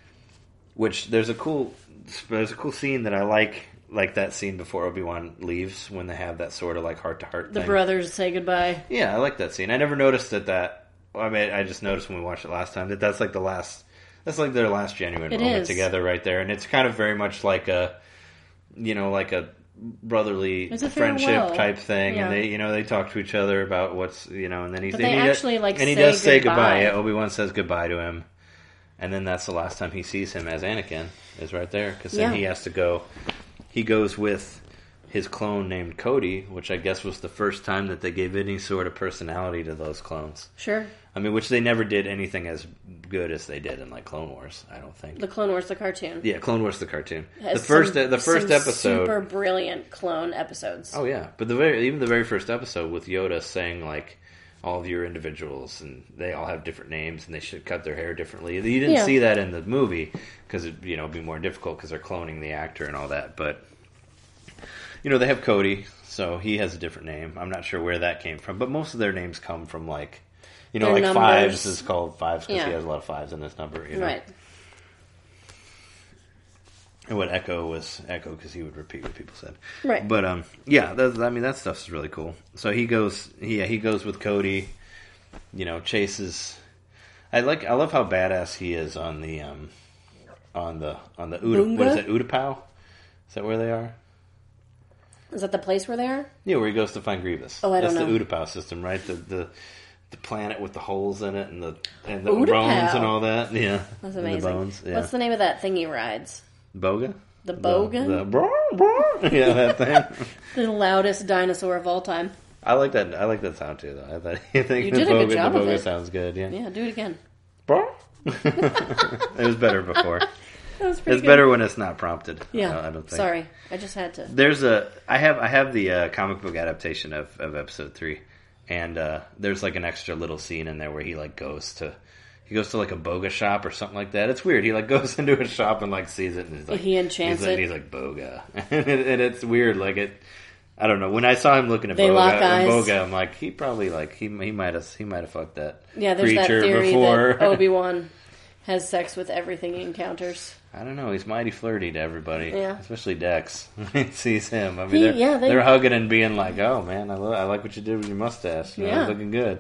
Which there's a cool there's a cool scene that I like, like that scene before Obi-Wan leaves when they have that sort of like heart to heart. The thing. brothers say goodbye. Yeah, I like that scene. I never noticed that. That I mean, I just noticed when we watched it last time that that's like the last. That's like their last genuine It moment is. together, right there, and it's kind of very much like a, you know, like a brotherly It's a friendship farewell. type thing, Yeah. and they, you know, they talk to each other about what's, you know, and then he's But and they he actually, like, and he say does say goodbye. goodbye. Yeah, Obi-Wan says goodbye to him, and then that's the last time he sees him as Anakin is right there, because then Yeah. he has to go. He goes with his clone named Cody, which I guess was the first time that they gave any sort of personality to those clones. Sure. I mean, which they never did anything as good as they did in like Clone Wars. I don't think. The Clone Wars, the cartoon. Yeah, Clone Wars the cartoon. Has The first some- the first some episode. super brilliant clone episodes. Oh yeah, but the very even the very first episode with Yoda saying like all of your individuals and they all have different names and they should cut their hair differently. You didn't Yeah. see that in the movie because it you know it'd be more difficult because they're cloning the actor and all that. But you know they have Cody, so he has a different name. I'm not sure where that came from, but most of their names come from like. You know, Their like numbers. fives is called fives because Yeah. he has a lot of fives in his number. You know? Right. And what Echo was Echo because he would repeat what people said. Right. But um, yeah, that's, I mean that stuff's really cool. So he goes, yeah, he goes with Cody. You know, chases. I like. I love how badass he is on the um, on the on the Uda, what is it, Utapau? Is that where they are? Is that the place where they are? Yeah, where he goes to find Grievous. Oh, I don't That's know. the Utapau system, right? The the the planet with the holes in it and the and the Utapau. bones and all that. Yeah, That's And amazing. the bones. Yeah. What's the name of that thing he rides? Boga? The Bogan? The, the brr, brr. Yeah, that thing. The loudest dinosaur of all time. I like that. I like that sound too, though. I, thought, I think You the did a good Boga, job the of Boga it. sounds good. Yeah. Yeah, do it again. Brr. It was better before. That was pretty It's good. better when it's not prompted. Yeah. I, I don't think. Sorry, I just had to. There's a. I have. I have the uh, comic book adaptation of, of episode three, and uh, there's like an extra little scene in there where he like goes to. He goes to like a boga shop or something like that. It's weird. He like goes into a shop and like sees it and he's like He enchants he's like, it. He's like boga, and, it, and it's weird. Like it. I don't know. When I saw him looking at They boga, lock eyes. boga, I'm like he probably like he he might have he might have fucked that Yeah, there's that creature theory before. that Obi-Wan has sex with everything he encounters. I don't know. He's mighty flirty to everybody, Yeah. especially Dex. When he sees him, I mean, He- they're, yeah, they- they're hugging and being like, "Oh man, I, lo- I like what you did with your mustache. You know, Yeah. it's looking good."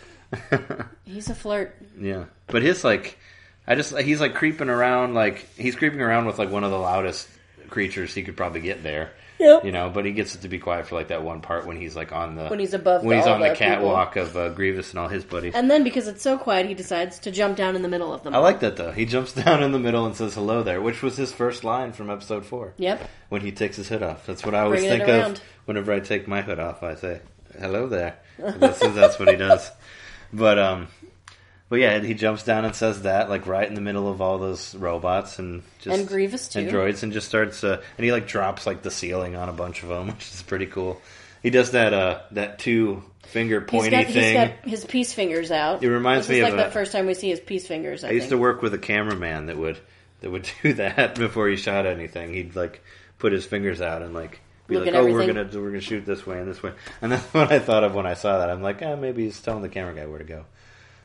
He's a flirt. Yeah, but his like, I just he's like creeping around, like he's creeping around with like one of the loudest creatures he could probably get there. Yep. You know, but he gets it to be quiet for like that one part when he's like on the When he's above when he's all on the the catwalk of uh, Grievous and all his buddies. And then because it's so quiet, he decides to jump down in the middle of them. I like that though. He jumps down in the middle and says hello there, which was his first line from episode four. Yep. When he takes his hood off. That's what I always Bringing it think of around. whenever I take my hood off. I say, hello there. That's, that's what he does. But, um, but yeah, he jumps down and says that, like right in the middle of all those robots and just And Grievous, too. and droids, and just starts, uh, and he like drops like the ceiling on a bunch of them, which is pretty cool. He does that, uh, that two finger He's pointy got, thing. he's got his peace fingers out. It reminds this me is of like a- the first time we see his peace fingers. I, I used think. to work with a cameraman that would that would do that before he shot anything. He'd like put his fingers out and like be Look like, at "Oh, we're everything. gonna we're gonna shoot this way and this way." And that's what I thought of when I saw that. I'm like, "Ah, maybe he's telling the camera guy where to go."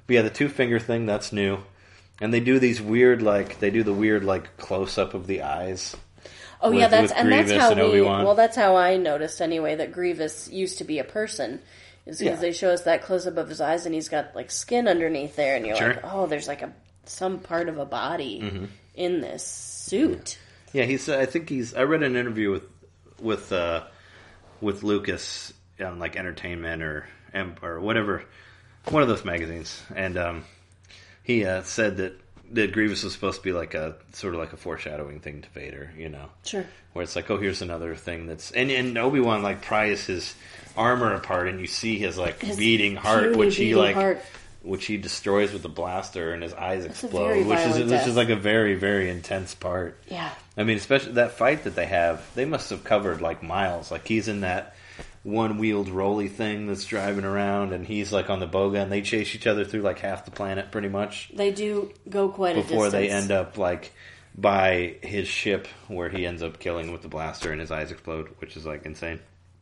But yeah, the two finger thing, that's new. And they do these weird, like, they do the weird, like, close-up of the eyes. Oh, with, yeah, that's, and that's how and we, well, that's how I noticed anyway, that Grievous used to be a person. Is because yeah. they show us that close-up of his eyes, and he's got, like, skin underneath there, and you're sure. like, oh, there's, like, a some part of a body mm-hmm. in this suit. Yeah, he's, I think he's, I read an interview with, with, uh, with Lucas on, like, Entertainment or, or whatever, one of those magazines, and, um, he uh, said that, that Grievous was supposed to be like a sort of like a foreshadowing thing to Vader, you know, sure. Where it's like, oh, here's another thing that's and, and Obi-Wan like pries his armor apart, and you see his like his beating heart, which he like, heart. which he destroys with the blaster, and his eyes that's explode, which is death. which is like a very very intense part. Yeah, I mean, especially that fight that they have, they must have covered like miles. Like he's in that one-wheeled rolly thing that's driving around, and he's like on the boga, and they chase each other through like half the planet, pretty much. They do go quite a distance before they end up like by his ship, where he ends up killing with the blaster, and his eyes explode, which is like insane.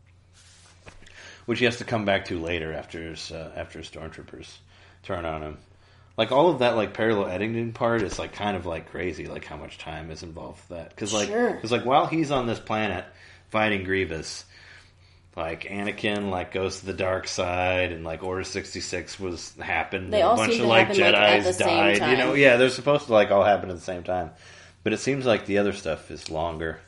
Which he has to come back to later after his uh, after his stormtroopers turn on him. Like all of that, like parallel editing part is like kind of like crazy. Like how much time is involved with that? Because like, sure. because like while he's on this planet fighting Grievous. Like Anakin, like goes to the dark side, and like Order sixty-six was happened. They all a bunch seem of to like happen, Jedi's like, died. You know, yeah, they're supposed to like all happen at the same time, but it seems like the other stuff is longer.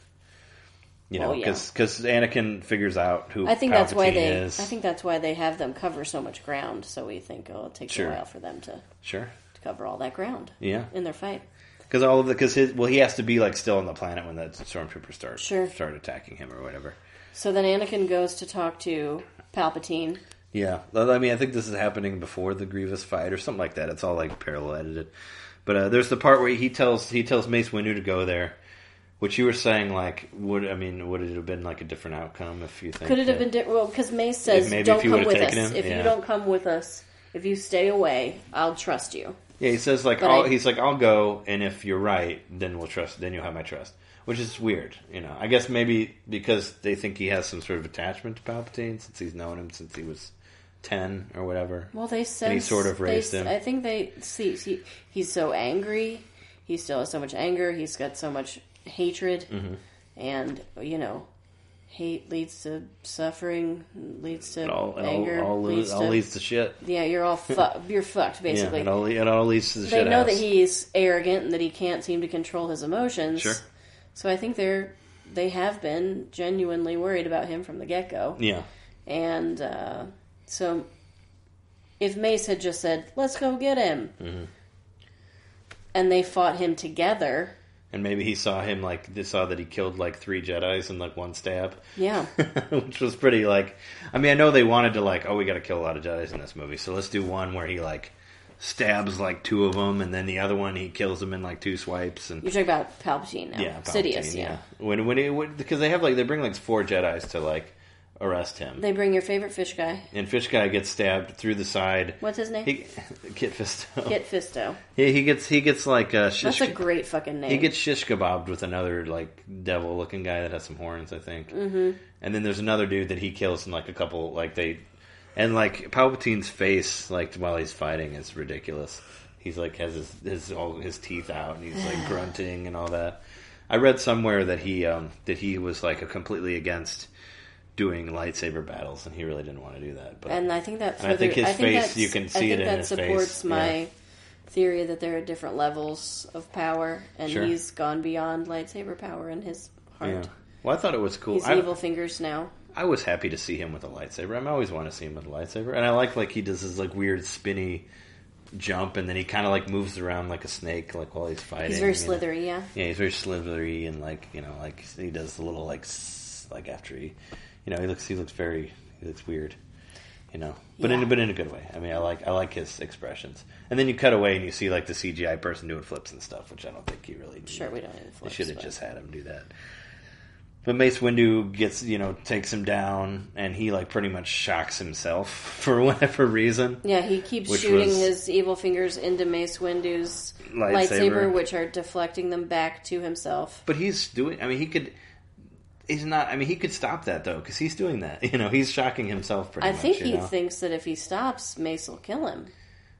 You know, because well, yeah. Anakin figures out who I think Palpatine that's why they. is. I think that's why they have them cover so much ground. So we think, oh, it takes sure. a while for them to sure to cover all that ground. Yeah, in their fight. Because all of the because his well, he has to be like still on the planet when the stormtroopers start sure. start attacking him or whatever. So then Anakin goes to talk to Palpatine. Yeah. I mean, I think this is happening before the Grievous fight or something like that. It's all like parallel edited. But uh, there's the part where he tells he tells Mace Windu to go there, which you were saying, like, would I mean, would it have been like a different outcome if you think... Could it have been different? Well, because Mace says, don't come with us. Him, if yeah. you don't come with us, if you stay away, I'll trust you. Yeah, he says, like, I'll, I, he's like, I'll go, and if you're right, then we'll trust, then you'll have my trust. Which is weird, you know. I guess maybe because they think he has some sort of attachment to Palpatine since he's known him since he was ten or whatever. Well, they said... And he sort of raised they, him. I think they... See, he, he's so angry. He still has so much anger. He's got so much hatred. Mm-hmm. And, you know, hate leads to suffering, leads to it all, it anger. All, all, leads, all to, leads to shit. Yeah, you're all fu- you're fucked, basically. Yeah, it all, it all leads to the they shit They know house. that he's arrogant and that he can't seem to control his emotions. Sure. So I think they're they have been genuinely worried about him from the get-go. Yeah. And uh, so if Mace had just said, let's go get him, mm-hmm. and they fought him together... And maybe he saw him, like, they saw that he killed, like, three Jedis in, like, one stab. Yeah. Which was pretty, like... I mean, I know they wanted to, like, oh, we gotta kill a lot of Jedis in this movie, so let's do one where he, like... stabs like two of them, and then the other one he kills them in like two swipes. And you're talking about Palpatine now, yeah, Palpatine, Sidious, yeah. yeah. When when it when, because they have like they bring like four Jedis to like arrest him. They bring your favorite fish guy, and fish guy gets stabbed through the side. What's his name? He, Kit Fisto. Kit Fisto. He, he gets he gets like uh, shish, that's a great fucking name. He gets shish kebabbed with another like devil looking guy that has some horns, I think. Mm-hmm. And then there's another dude that he kills in like a couple like they, and like Palpatine's face like while he's fighting is ridiculous. He's like has his his all his teeth out and he's like grunting and all that. I read somewhere that he um, that he was like a completely against doing lightsaber battles and he really didn't want to do that. But and I think that further, I think his I think face you can see it in his face. That supports my yeah. theory that there are different levels of power and sure. he's gone beyond lightsaber power in his heart. Yeah. Well, I thought it was cool. He's I, evil fingers now. I was happy to see him with a lightsaber. I always want to see him with a lightsaber, and I like like he does this like weird spinny jump, and then he kind of like moves around like a snake, like while he's fighting. He's very slithery, know? yeah. Yeah, he's very slithery, and like you know, like he does the little like like after he, you know, he looks he looks very he looks weird, you know, but yeah. in but in a good way. I mean, I like I like his expressions, and then you cut away and you see like the C G I person doing flips and stuff, which I don't think he really needed. Sure, we don't need flips. They should have but... just had him do that. But Mace Windu gets, you know, takes him down, and he, like, pretty much shocks himself for whatever reason. Yeah, he keeps shooting his evil fingers into Mace Windu's lightsaber. lightsaber, which are deflecting them back to himself. But he's doing, I mean, he could, he's not, I mean, he could stop that, though, because he's doing that. You know, he's shocking himself pretty I much. think he know? thinks that if he stops, Mace will kill him.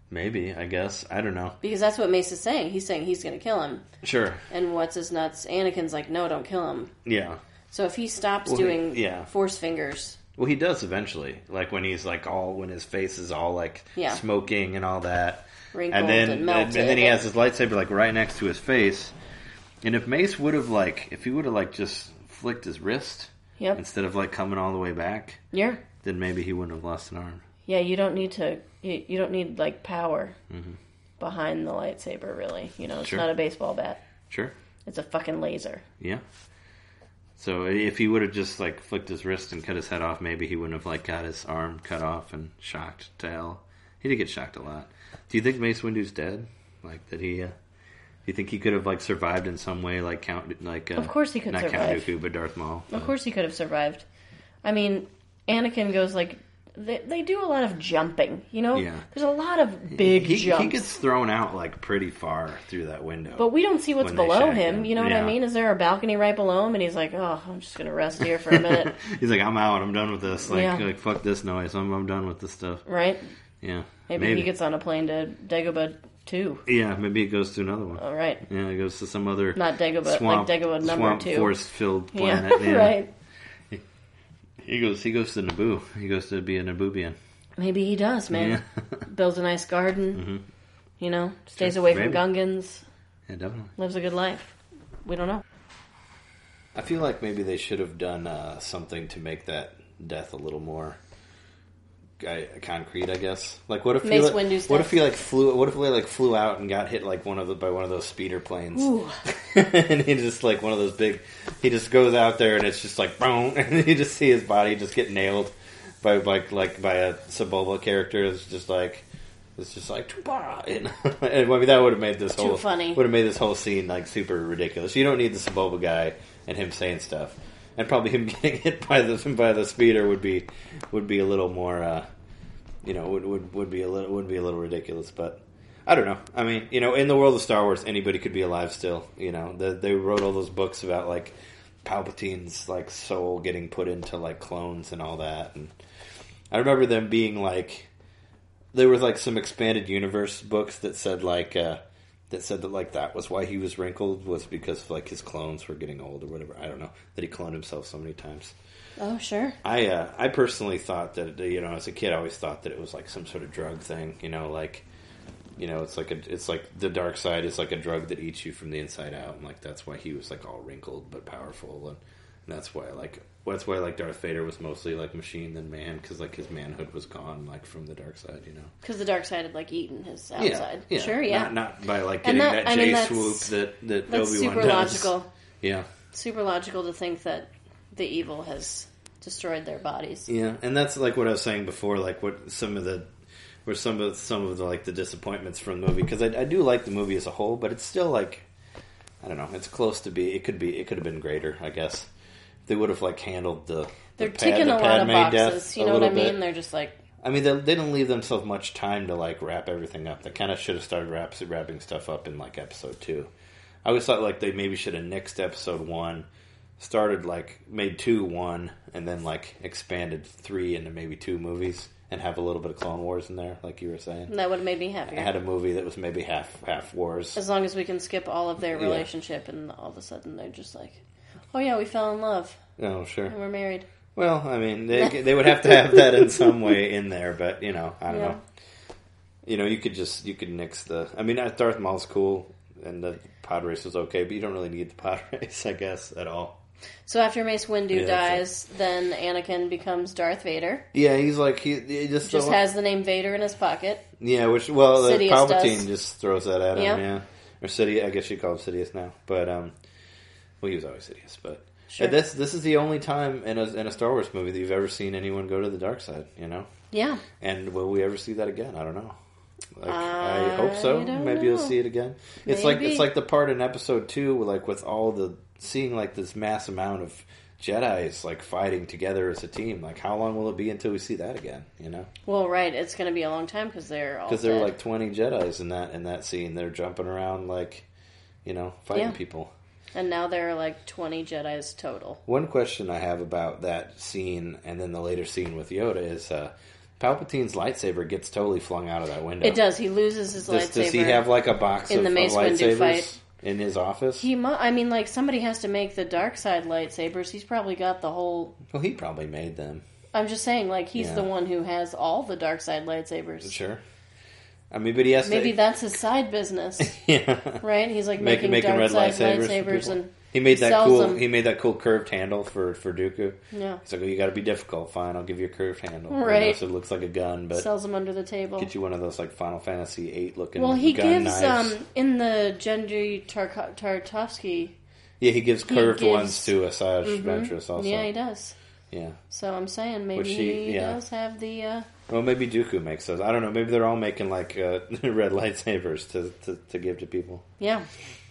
Maybe, I guess. I don't know. Because that's what Mace is saying. He's saying he's going to kill him. Sure. And what's his nuts? Anakin's like, no, don't kill him. Yeah. So if he stops well, doing he, yeah. force fingers... Well, he does eventually. Like, when he's, like, all... When his face is all, like, yeah. smoking and all that. Wrinkled and then, and melted. And then he has his lightsaber, like, right next to his face. And if Mace would have, like... If he would have, like, just flicked his wrist... Yep. Instead of, like, coming all the way back... Yeah. Then maybe he wouldn't have lost an arm. Yeah, you don't need to... You, you don't need, like, power... Mm-hmm. behind the lightsaber, really. You know, it's sure. not a baseball bat. Sure. It's a fucking laser. Yeah. So if he would have just, like, flicked his wrist and cut his head off, maybe he wouldn't have, like, got his arm cut off and shocked to hell. He did get shocked a lot. Do you think Mace Windu's dead? Like, that he... Uh, do you think he could have, like, survived in some way, like, Count... like uh, Of course he could not survive. Not Count Dooku, but Darth Maul. Of course he could have survived. I mean, Anakin goes, like... They, they do a lot of jumping, you know? Yeah. There's a lot of big he, jumps. He gets thrown out, like, pretty far through that window. But we don't see what's below him. him. You know yeah. what I mean? Is there a balcony right below him? And he's like, oh, I'm just going to rest here for a minute. He's like, I'm out. I'm done with this. Like, yeah. like fuck this noise. I'm, I'm done with this stuff. Right? Yeah. Maybe, maybe he gets on a plane to Dagobah two. Yeah, maybe it goes to another one. All right. Yeah, it goes to some other... Not Dagobah, swamp, like Dagobah number swamp two. force-filled planet. Yeah, yeah. right. He goes He goes to Naboo. He goes to be a Naboobian. Maybe he does, man. Yeah. Builds a nice garden. Mm-hmm. You know, stays Sure, away maybe. from Gungans. Yeah, definitely. Lives a good life. We don't know. I feel like maybe they should have done uh, something to make that death a little more uh, concrete. I guess. Like, what if he, Mace like, Windu's what death. if he like flew? What if he like flew out and got hit like one of the by one of those speeder planes? Ooh. And he just like one of those big. He just goes out there and it's just like boom, and you just see his body just get nailed by like like by a Sebulba character. It's just like. It's just like, and, and I mean, that would have made this Too whole funny. would have made this whole scene like super ridiculous. You don't need the Sebulba guy and him saying stuff, and probably him getting hit by the by the speeder would be would be a little more, uh, you know, would, would would be a little would be a little ridiculous. But I don't know. I mean, you know, in the world of Star Wars, anybody could be alive still. You know, the, they wrote all those books about like Palpatine's like soul getting put into like clones and all that, and I remember them being like. There was like some expanded universe books that said like uh, that said that like that was why he was wrinkled was because like his clones were getting old or whatever. I don't know that he cloned himself so many times. Oh sure. I uh, I personally thought that you know as a kid I always thought that it was like some sort of drug thing. You know like you know it's like a it's like the dark side is like a drug that eats you from the inside out, and like that's why he was like all wrinkled but powerful, and, and that's why like. That's why, like, Darth Vader was mostly, like, machine than man, because, like, his manhood was gone, like, from the dark side, you know? Because the dark side had, like, eaten his outside. Yeah, yeah. Sure, yeah. Not, not by, like, And getting that- that, I mean, J-swoop that's- that, that That's Obi-Wan super does. logical. Yeah. Super logical to think that the evil has destroyed their bodies. Yeah, and that's, like, what I was saying before, like, what some of the... Were some of some of the, like, the disappointments from the movie, because I, I do like the movie as a whole, but it's still, like... I don't know, it's close to be... It could be... It could have been greater, I guess. They would have, like, handled the... They're the ticking the a lot of Padme death boxes. a You know what I little mean? bit. They're just like, I mean, they, they didn't leave themselves much time to, like, wrap everything up. They kind of should have started wrap, wrapping stuff up in, like, episode two. I always thought, like, they maybe should have nixed episode one, started, like, made two one, and then, like, expanded three into maybe two movies, and have a little bit of Clone Wars in there, like you were saying. that would have made me happier. I had a movie that was maybe half half Wars. As long as we can skip all of their Yeah. relationship, and all of a sudden they're just like, oh yeah, we fell in love, Oh, sure. and we're married. Well, I mean, they they would have to have that in some way in there, but, you know, I don't Yeah. know. You know, you could just, you could nix the... I mean, Darth Maul's cool, and the pod race was okay, but you don't really need the pod race, I guess, at all. So after Mace Windu Yeah, dies, then Anakin becomes Darth Vader. Yeah, he's like, he, he just... Just don't- has the name Vader in his pocket. Yeah, which, well, uh, Sidious Palpatine does. just throws that at him, Yeah. yeah. Or Sidious, I guess you call him Sidious now, but, um... Well, he was always Sidious, but... Sure. And this this is the only time in a, in a Star Wars movie that you've ever seen anyone go to the dark side, you know? Yeah. And will we ever see that again? I don't know. Like, I I hope so. don't Maybe you'll know. see it again. It's like Maybe. it's like the part in episode two, like with all the seeing like this mass amount of Jedi's like fighting together as a team. Like, how long will it be until we see that again? You know, Well, right. It's going to be a long time because they're all because there were dead. like twenty Jedi's in that in that scene. They're jumping around like, you know, fighting Yeah. people. And now there are like twenty Jedis total. One question I have about that scene and then the later scene with Yoda is, uh, Palpatine's lightsaber gets totally flung out of that window. It does. He loses his does, lightsaber. Does he have like a box in of, the Mace of Windu lightsabers fight. in his office? He, mu- I mean, like somebody has to make the dark side lightsabers. He's probably got the whole. Well, he probably made them. I'm just saying, like he's Yeah. the one who has all the dark side lightsabers. Sure. I mean, but he has Maybe to. that's his side business, yeah. right? He's like Making- making, making dark red side lightsabers for lightsabers, people. and He made that sells cool. them. He made that cool curved handle for for Dooku. Yeah, He's like, well, you got to be difficult. Fine, I'll give you a curved handle. You know, Right. so it looks like a gun, but sells them under the table. get you one of those like Final Fantasy eight looking. Well, he gun gives knives. um in the Gendry Tarko- Tartovsky. Yeah, he gives curved gives- ones to Asajj Mhm. Ventress also. Yeah, he does. Yeah. So I'm saying maybe Which he- he yeah. does have the. Uh, Well, maybe Dooku makes those. I don't know. Maybe they're all making like uh, red lightsabers to, to to give to people. yeah,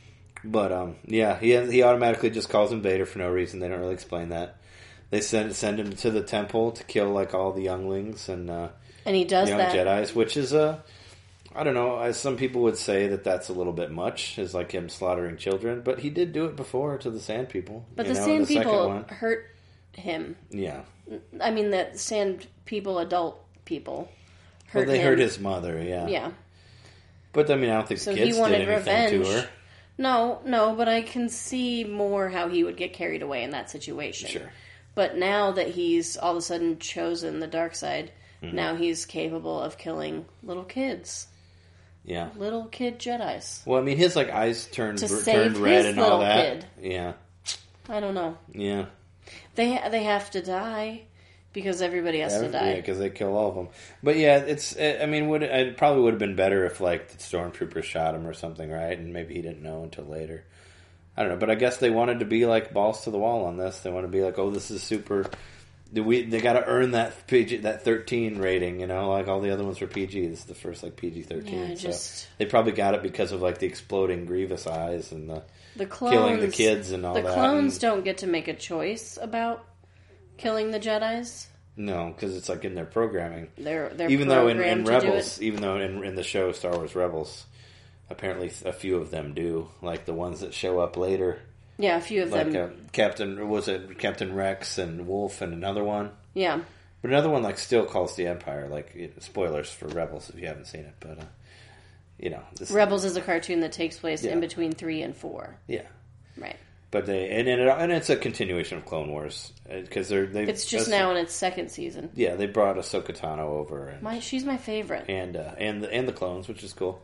But um, yeah, he he automatically just calls him Vader for no reason. They don't really explain that. They send send him to the temple to kill like all the younglings and uh, and he does young that. Jedis, which is a. Uh, I don't know. As some people would say that that's a little bit much, is like him slaughtering children. But he did do it before to the Sand People. But you the know, Sand in the second People one. hurt him. Yeah. I mean, the Sand People, adult people, Well, hurt they him. hurt his mother. Yeah. Yeah. But I mean, I don't think So the he kids did wanted anything to revenge. her. No, no, but I can see more how he would get carried away in that situation. Sure. But now that he's all of a sudden chosen the dark side, Mm-hmm. now he's capable of killing little kids. Yeah. Little kid Jedis. Well, I mean, his like eyes turned To turned save red his and all little that. kid. Yeah. I don't know. Yeah. They ha- they have to die because everybody has to Yeah, die. because they kill all of them. But yeah, it's. I mean, would it probably would have been better if like the stormtroopers shot him or something, right? And maybe he didn't know until later. I don't know, but I guess they wanted to be like balls to the wall on this. They want to be like, oh, this is super. We they got to earn that P G, that thirteen rating, you know, like all the other ones were P G. This is the first like P G thirteen. Yeah, so just- they probably got it because of like the exploding Grievous eyes and the The clones, killing the kids and all the that. clones and, don't get to make a choice about killing the Jedis. no, because it's like in their programming. They're they're Even though in, in programmed to do Rebels, it. even though in, in the show Star Wars Rebels, apparently a few of them do, like the ones that show up later, Yeah, a few of like them. uh, Captain was it Captain Rex and Wolf and another one, Yeah, but another one like still calls the Empire. Like you know, spoilers for Rebels if you haven't seen it, but uh, you know, this, Rebels is a cartoon that takes place Yeah. in between three and four. yeah. Right. But they and and, it, and it's a continuation of Clone Wars because they're they It's just now in its second season. yeah they brought Ahsoka Tano over and My she's my favorite. and uh, and the, and the clones, which is cool.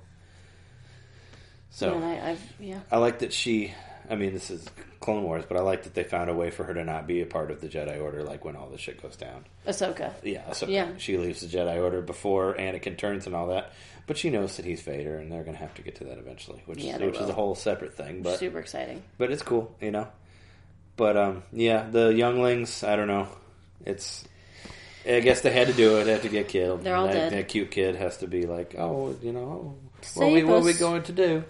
So. And I, I've yeah. I like that she. I mean, this is Clone Wars, but I like that they found a way for her to not be a part of the Jedi Order, like when all this shit goes down. Ahsoka. Yeah, so Yeah. she leaves the Jedi Order before Anakin turns and all that, but she knows that he's Vader, and they're going to have to get to that eventually, which Yeah, is, they which is will. a whole separate thing. But Super exciting. but it's cool, you know. But um, yeah, the younglings. I don't know. It's. I guess they had to do it. They have to get killed. They're all that, dead. That cute kid has to be like, oh, you know, what Save we what us. we going to do?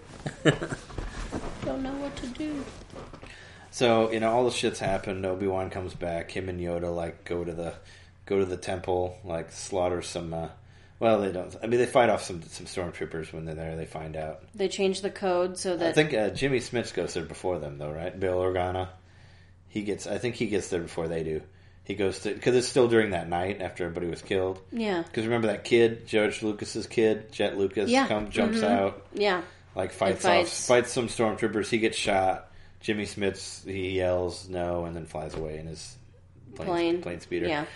Don't know what to do. So you know, all the shit's happened. Obi-Wan comes back. Him and Yoda like go to the go to the temple, like slaughter some. Uh, well, they don't. I mean, they fight off some some stormtroopers when they're there. They find out. They changed the code so that I think uh, Jimmy Smits goes there before them, though, right? Bill Organa. He gets. I think he gets there before they do. He goes to because it's still during that night after everybody was killed. yeah. Because remember that kid, George Lucas's kid, Jet Lucas, Yeah. comes jumps Mhm. out, Yeah. like fights, fights. off, fights some stormtroopers. He gets shot. Jimmy Smits he yells no and then flies away in his plane, Plane. plane speeder. Yeah.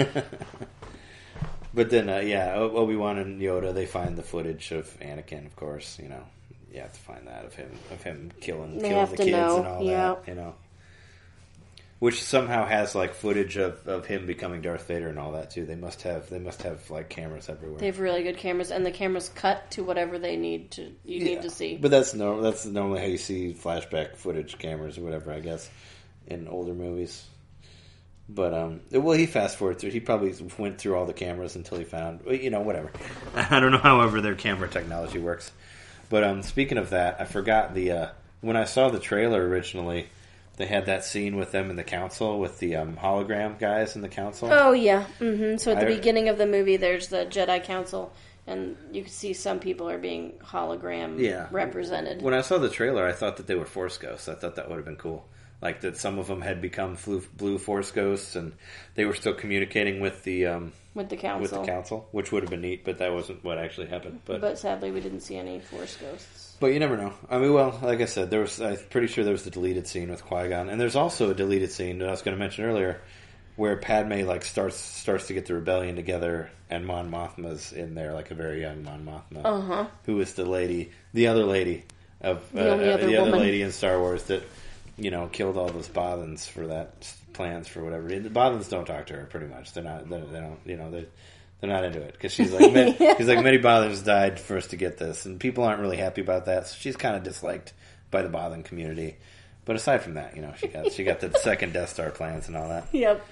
But then, uh, yeah, O- Obi-Wan and Yoda they find the footage of Anakin. Of course, you know you have to find that of him of him killing They killing have the to kids know, and all yeah. that. You know. Which somehow has like footage of, of him becoming Darth Vader and all that too. They must have they must have like cameras everywhere. They have really good cameras, and the cameras cut to whatever they need to. You Yeah. need to see. But that's no that's normally how you see flashback footage cameras or whatever, I guess, in older movies. But um, well, he fast forward through. He probably went through all the cameras until he found, well, you know, whatever. I don't know. However, their camera technology works. But um, speaking of that, I forgot the uh, when I saw the trailer originally. They had that scene with them in the council with the um, hologram guys in the council. Oh yeah. hmm So at the I- beginning of the movie, there's the Jedi Council, and you can see some people are being hologram Yeah. represented. When I saw the trailer, I thought that they were Force ghosts. I thought that would have been cool. like that some of them had become blue, blue Force ghosts, and they were still communicating with the um, with the council, with the council, which would have been neat, but that wasn't what actually happened. But but sadly, we didn't see any Force ghosts. But you never know. I mean, well, like I said, there was. I'm pretty sure there was the deleted scene with Qui-Gon, and there's also a deleted scene that I was going to mention earlier, where Padme like starts starts to get the rebellion together, and Mon Mothma's in there, like a very young Mon Mothma, uh-huh. who is the lady, the other lady of the, uh, other, the other lady in Star Wars that you know killed all those Bothans for that plans for whatever. The Bothans don't talk to her. Pretty much, they're not. They're, they don't. You know they. They're not into it because she's like, many, she's like, many Bothans died for us to get this, and people aren't really happy about that. So she's kind of disliked by the Bothan community. But aside from that, you know, she got she got the second Death Star plans and all that. Yep.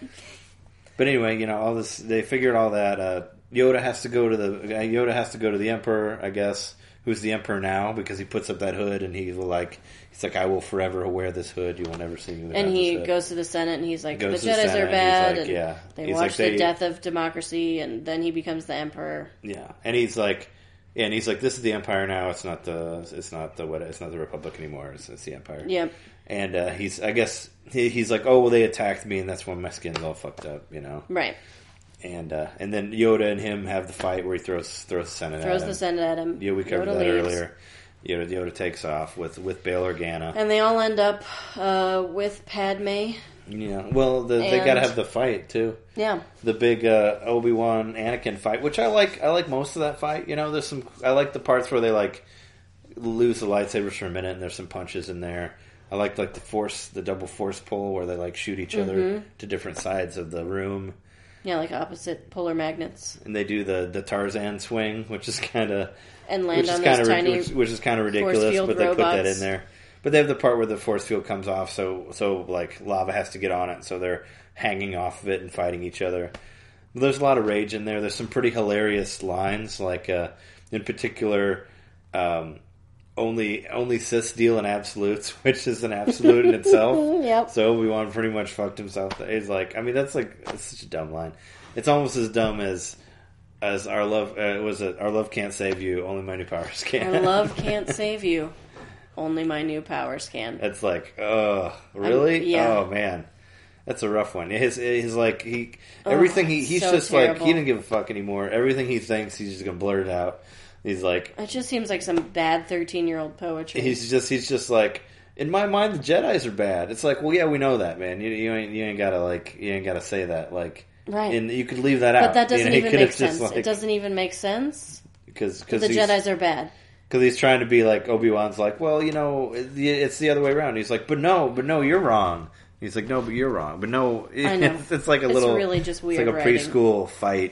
But anyway, you know, all this they figured all that. Uh, Yoda has to go to the Yoda has to go to the Emperor, I guess. Who's the Emperor now? Because he puts up that hood and he will like he's like, I will forever wear this hood. You will never see me without And he this hood. goes to the Senate and he's like, the Goes to Jedis Senate are bad, and he's like, and yeah. they He's watch like, they- the death of democracy, and then he becomes the Emperor. Yeah, and he's like, yeah, and he's like, this is the Empire now. It's not the, it's not the what, it's not the Republic anymore. It's, it's the Empire. Yep. And uh, he's, I guess, he, he's like, oh well, they attacked me, and that's when my skin's all fucked up, you know. Right. And uh, and then Yoda and him have the fight where he throws throws the Senate Throws at him. the Senate at him. Yeah, we covered Yoda that leaves. earlier. Yoda, Yoda takes off with with Bail Organa. And they all end up uh, with Padme. Yeah, well, the, they And- got to have the fight too. Yeah. The big uh, Obi-Wan Anakin fight, which I like. I like most of that fight. You know, there's some. I like the parts where they like lose the lightsabers for a minute, and there's some punches in there. I like like the force, the double force pull, where they like shoot each other Mm-hmm. to different sides of the room, Yeah, like opposite polar magnets. and they do the the Tarzan swing, which is kind of And land which is on kind those of tiny which, which is kind of ridiculous, field but they put that robots. in there. But they have the part where the force field comes off, so so like lava has to get on it, so they're hanging off of it and fighting each other. There's a lot of rage in there. There's some pretty hilarious lines, like uh, in particular, um, only only Sith deal in absolutes, which is an absolute in itself. Yep. So Obi-Wan pretty much fucked himself. He's like, I mean, that's like that's such a dumb line. It's almost as dumb as as our love uh, was it. Our love can't save you. Only my new powers can. Our love can't save you. Only my new powers can. It's like, oh, really? I'm- yeah. Oh man, that's a rough one. His, his like he everything he he's so just like terrible. he didn't give a fuck anymore. Everything he thinks, he's just gonna blurt it out. He's like, It just seems like some bad thirteen-year-old poetry. he's just he's just like, in my mind, the Jedis are bad. It's like, well, yeah, we know that, man. You, you ain't you ain't gotta like you ain't gotta say that. Like, Right. and you could leave that out. But that doesn't You know, he even could make have just, sense. like- It doesn't even make sense. because The because he's, Jedis are bad. Because he's trying to be like, Obi-Wan's like, well, you know, it's the other way around. He's like, but no, but no, you're wrong. He's like, no, but you're wrong. But no, I know. it's, it's like a It's little, really just weird It's like a writing. preschool fight.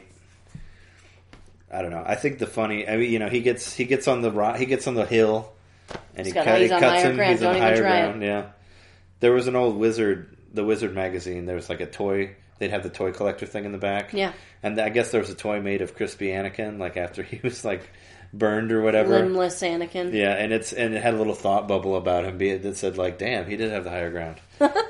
I don't know. I think the funny, I mean, you know, he gets he gets on the rock, he gets on the hill, and He's he, got- cut, he's he on cuts higher him. ground. He's Don't on even higher try it. ground. Yeah, there was an old Wizard, the Wizard magazine. There was like a toy. They'd have the toy collector thing in the back. Yeah. and I guess there was a toy made of crispy Anakin, like after he was like burned or whatever. Limbless Anakin. Yeah, and it's and it had a little thought bubble about him be- that said like, "Damn, he did have the higher ground."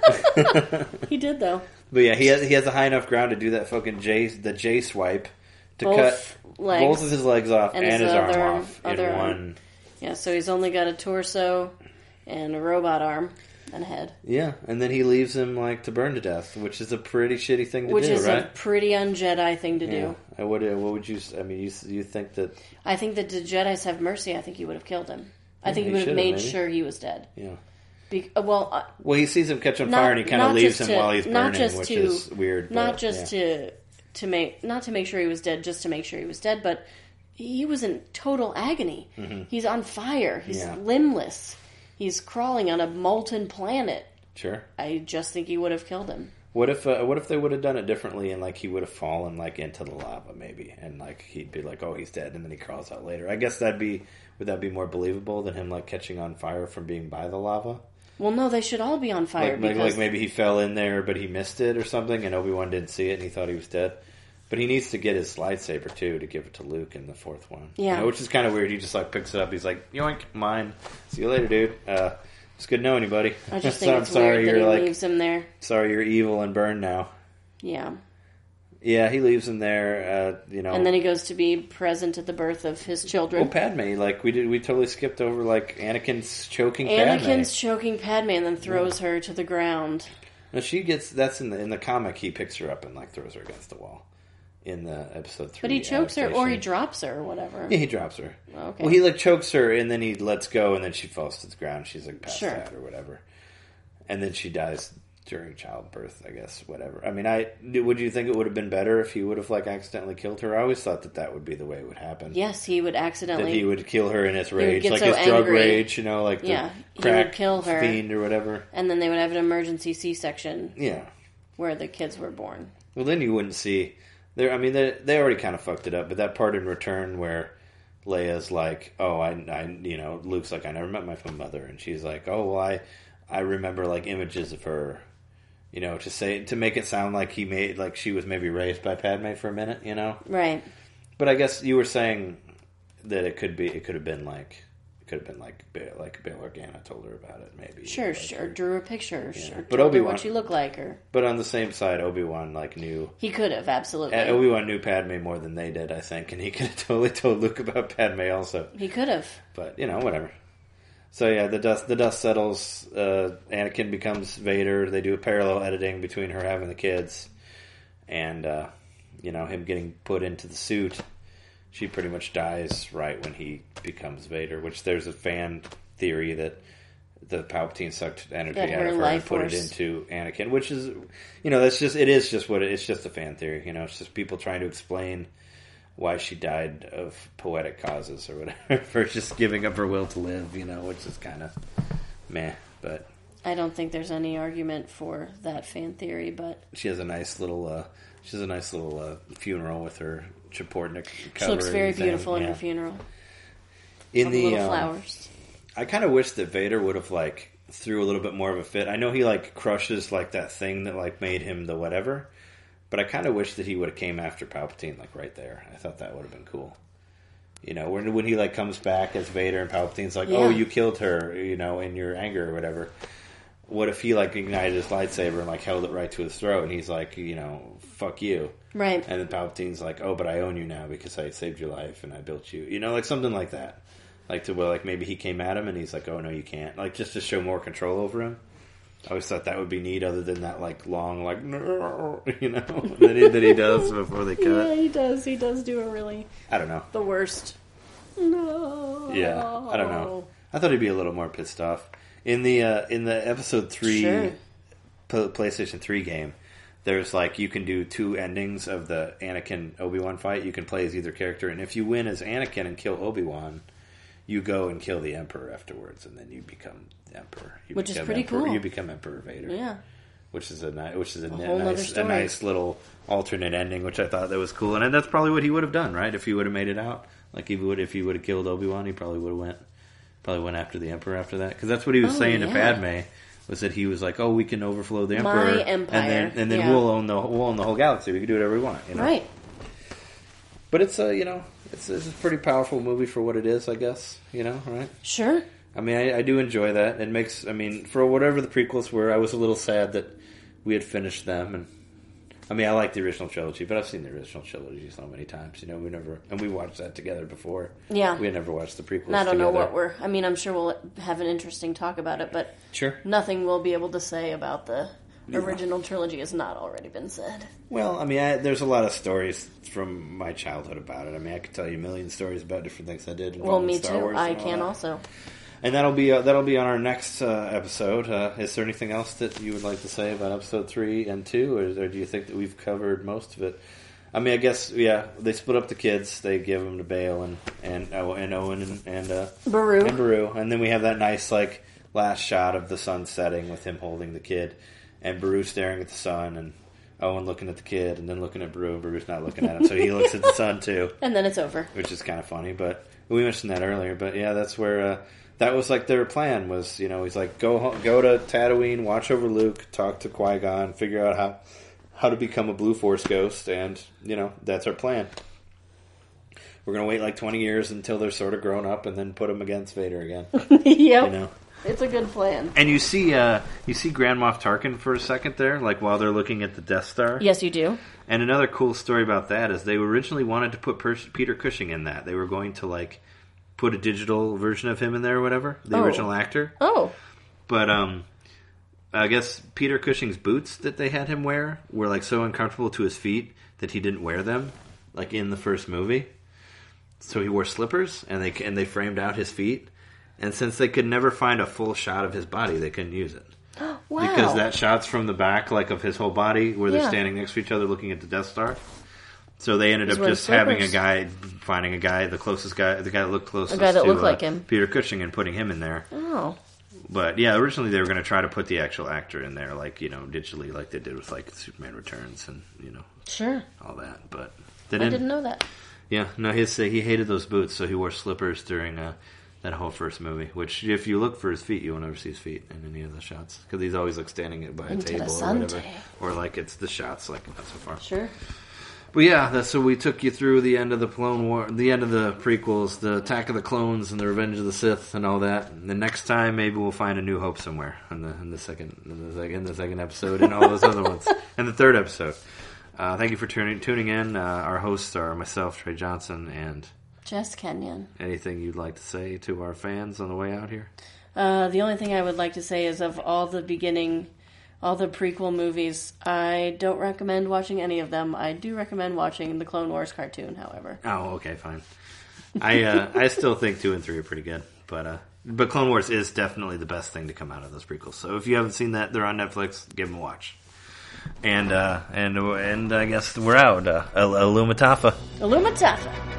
He did, though. But yeah, he has he has a high enough ground to do that fucking J the J swipe to Both cut legs both of his legs off and and, his his arm other- off in other arm. one. Yeah, so he's only got a torso and a robot arm and a head. Yeah, and then he leaves him like to burn to death, which is a pretty shitty thing to Which do, is right? a pretty un-Jedi thing to yeah. do. I would. uh, What would you? I mean, you you think that? I think that the Jedis have mercy. I think he would have killed him. I Yeah, think he he would have should've, made maybe. sure he was dead. Yeah. Be- uh, well, uh, Well, he sees him catch on not, fire, and he kind of not leaves just him to- while he's not burning, just which to, is weird. Not but, just yeah. to to make not to make sure he was dead, just to make sure he was dead, but he was in total agony. Mm-hmm. He's on fire. He's Yeah. limbless. He's crawling on a molten planet. Sure. I just think he would have killed him. What if uh, what if they would have done it differently and like he would have fallen like into the lava maybe and like he'd be like, oh, he's dead, and then he crawls out later. I guess that'd be would that be more believable than him like catching on fire from being by the lava? Well, no, they should all be on fire Like, like, because like maybe he fell in there but he missed it or something, and Obi-Wan didn't see it and he thought he was dead. But he needs to get his lightsaber too to give it to Luke in the fourth one. Yeah. You know, which is kind of weird. He just like picks it up. He's like, yoink, mine. See you later, dude. Uh, it's good knowing you, buddy. I just So think I'm it's sorry weird that you're he like leaves him there. sorry you're evil and burned now. Yeah. Yeah, he leaves him there, uh, you know. And then he goes to be present at the birth of his children. Well, Padme, like, we did, we totally skipped over, like, Anakin's choking Anakin's Padme. choking Padme and then throws yeah. her to the ground. No, she gets, that's in the in the comic, he picks her up and, like, throws her against the wall. In the episode three. But he chokes her, or he drops her, or whatever. Yeah, he drops her. Okay. Well, he, like, chokes her, and then he lets go, and then she falls to the ground. She's, like, passed sure. out or whatever. And then she dies during childbirth, I guess, whatever. I mean, I would you think it would have been better if he would have, like, accidentally killed her? I always thought that that would be the way it would happen. Yes, he would accidentally... That he would kill her in his rage, like so his angry. drug rage, you know, like yeah, the crack he would kill her, fiend or whatever. And then they would have an emergency C-section. Yeah. Where the kids were born. Well, then you wouldn't see... There, I mean, they, they already kind of fucked it up, but that part in Return where Leia's like, oh, I, I, you know, Luke's like, I never met my mother, and she's like, oh, well, I, I remember, like, images of her, you know, to say, to make it sound like he made, like, she was maybe raised by Padme for a minute, you know? Right. But I guess you were saying that it could be, it could have been, like, it could have been, like, like Bail Organa told her about it, maybe. Sure, like, sure, drew her pictures, yeah. or but told Obi-Wan, her what she looked like, or... But on the same side, Obi-Wan, like, knew... He could have, absolutely. Uh, Obi-Wan knew Padme more than they did, I think, and he could have totally told Luke about Padme also. He could have. But, you know, whatever. So, yeah, the dust the dust settles, uh, Anakin becomes Vader, they do a parallel editing between her having the kids, and, uh, you know, him getting put into the suit. She pretty much dies right when he becomes Vader, which there's a fan theory that the Palpatine sucked energy That out her of her life and put force. it into Anakin, which is, you know, that's just, it is just what it, it's just a fan theory, you know, it's just people trying to explain why she died of poetic causes or whatever, for just giving up her will to live, you know, which is kind of meh, but... I don't think there's any argument for that fan theory, but... She has a nice little, uh, she has a nice little uh, funeral with her Chapordnik cover. She looks very beautiful in yeah. her funeral. In All the, the little um, flowers. I kind of wish that Vader would have, like, threw a little bit more of a fit. I know he, like, crushes, like, that thing that, like, made him the whatever, but I kind of wish that he would have came after Palpatine, like, right there. I thought that would have been cool. You know, when, when he, like, comes back as Vader and Palpatine's like, yeah. oh, you killed her, you know, in your anger or whatever. What if he, like, ignited his lightsaber and, like, held it right to his throat, and he's like, you know, fuck you. Right. And then Palpatine's like, oh, but I own you now because I saved your life and I built you. You know, like, something like that. Like, to where, like, maybe he came at him and he's like, oh, no, you can't. Like, just to show more control over him. I always thought that would be neat, other than that, like, long, like, you know, that he, that he does before they cut. Yeah, he does. He does do a really... I don't know. The worst. No. Yeah, I don't know. I thought he'd be a little more pissed off. In the uh, in the episode three sure. P- PlayStation three game, there's like you can do two endings of the Anakin Obi-Wan fight. You can play as either character, and if you win as Anakin and kill Obi-Wan, you go and kill the Emperor afterwards, and then you become the Emperor. You which is pretty Emperor, cool. You become Emperor Vader. Yeah. Which is a ni- which is a, a, ni- whole nice a nice little alternate ending, which I thought that was cool, and that's probably what he would have done, right? If he would have made it out, like he would, if he would have killed Obi-Wan, he probably would have went. Probably went after the Emperor after that, because that's what he was oh, saying yeah. to Padme, was that he was like, "Oh, we can overflow the Emperor, My empire. and then and then yeah. we'll own the we'll own the whole galaxy. We can do whatever we want, you know." Right. But it's a you know it's, it's a pretty powerful movie for what it is, I guess. You know, right? Sure. I mean, I, I do enjoy that. It makes, I mean, for whatever the prequels were, I was a little sad that we had finished them, and I mean, I like the original trilogy, but I've seen the original trilogy so many times. You know, we never, and we watched that together before. Yeah. We had never watched the prequels And I don't together. know what we're, I mean, I'm sure we'll have an interesting talk about it, but Sure. nothing we'll be able to say about the original trilogy has not already been said. Well, I mean, I, there's a lot of stories from my childhood about it. I mean, I could tell you a million stories about different things I did. Well, me Star too. Wars I and all can that. also. And that'll be uh, that'll be on our next uh, episode. Uh, is there anything else that you would like to say about episode three and two, or, or do you think that we've covered most of it? I mean, I guess yeah. They split up the kids. They give them to Bale and and oh, and Owen and and uh, Baru. and Baru, and then we have that nice like last shot of the sun setting with him holding the kid, and Baru staring at the sun, and Owen looking at the kid, and then looking at Baru. Baru's not looking at him, so he looks at the sun too. And then it's over. Which is kind of funny, but we mentioned that earlier. But yeah, that's where. Uh, That was like their plan was, you know, he's like, go home, go to Tatooine, watch over Luke, talk to Qui-Gon, figure out how how to become a Blue Force ghost, and, you know, that's our plan. we're going to wait like twenty years until they're sort of grown up and then put them against Vader again. Yep. You know? It's a good plan. And you see uh, you see Grand Moff Tarkin for a second there, like while they're looking at the Death Star. Yes, you do. And another cool story about that is they originally wanted to put per- Peter Cushing in that. They were going to like put a digital version of him in there or whatever, the oh. original actor. Oh. But um, I guess Peter Cushing's boots that they had him wear were like so uncomfortable to his feet that he didn't wear them, like in the first movie. So he wore slippers, and they and they framed out his feet. And since they could never find a full shot of his body, they couldn't use it. Wow. Because that shot's from the back, like of his whole body, where they're Yeah. standing next to each other looking at the Death Star. So they ended He's up wearing just having a slippers. guy, finding a guy, the closest guy, the guy that looked closest A guy that to looked uh, like him. Peter Cushing, and putting him in there. Oh. But yeah, originally they were going to try to put the actual actor in there, like, you know, digitally, like they did with like Superman Returns and, you know, Sure. all that. But they I didn't. didn't know that. Yeah, no, his, uh, he hated those boots, so he wore slippers during uh, that whole first movie. Which, if you look for his feet, you will never see his feet in any of the shots because he's always like standing by a Into the table or sun whatever, tank. or like it's the shots like not so far. Sure. But yeah, that's so we took you through the end of the Clone War, the end of the prequels, the Attack of the Clones, and the Revenge of the Sith, and all that. And the next time, maybe we'll find a New Hope somewhere in the in the second in the second, in the second episode, and all those other ones, and the third episode. Uh, thank you for tuning tuning in. Uh, our hosts are myself, Trey Johnson, and Jess Kenyon. anything you'd like to say to our fans on the way out here? Uh, the only thing I would like to say is of all the beginning, all the prequel movies, I don't recommend watching any of them. I do recommend watching the Clone Wars cartoon, however. Oh, okay, fine. I uh, I still think two and three are pretty good, but uh, but Clone Wars is definitely the best thing to come out of those prequels. So if you haven't seen that, they're on Netflix. Give them a watch. And uh, and and I guess we're out. Uh, Illumatafa. Illumatafa.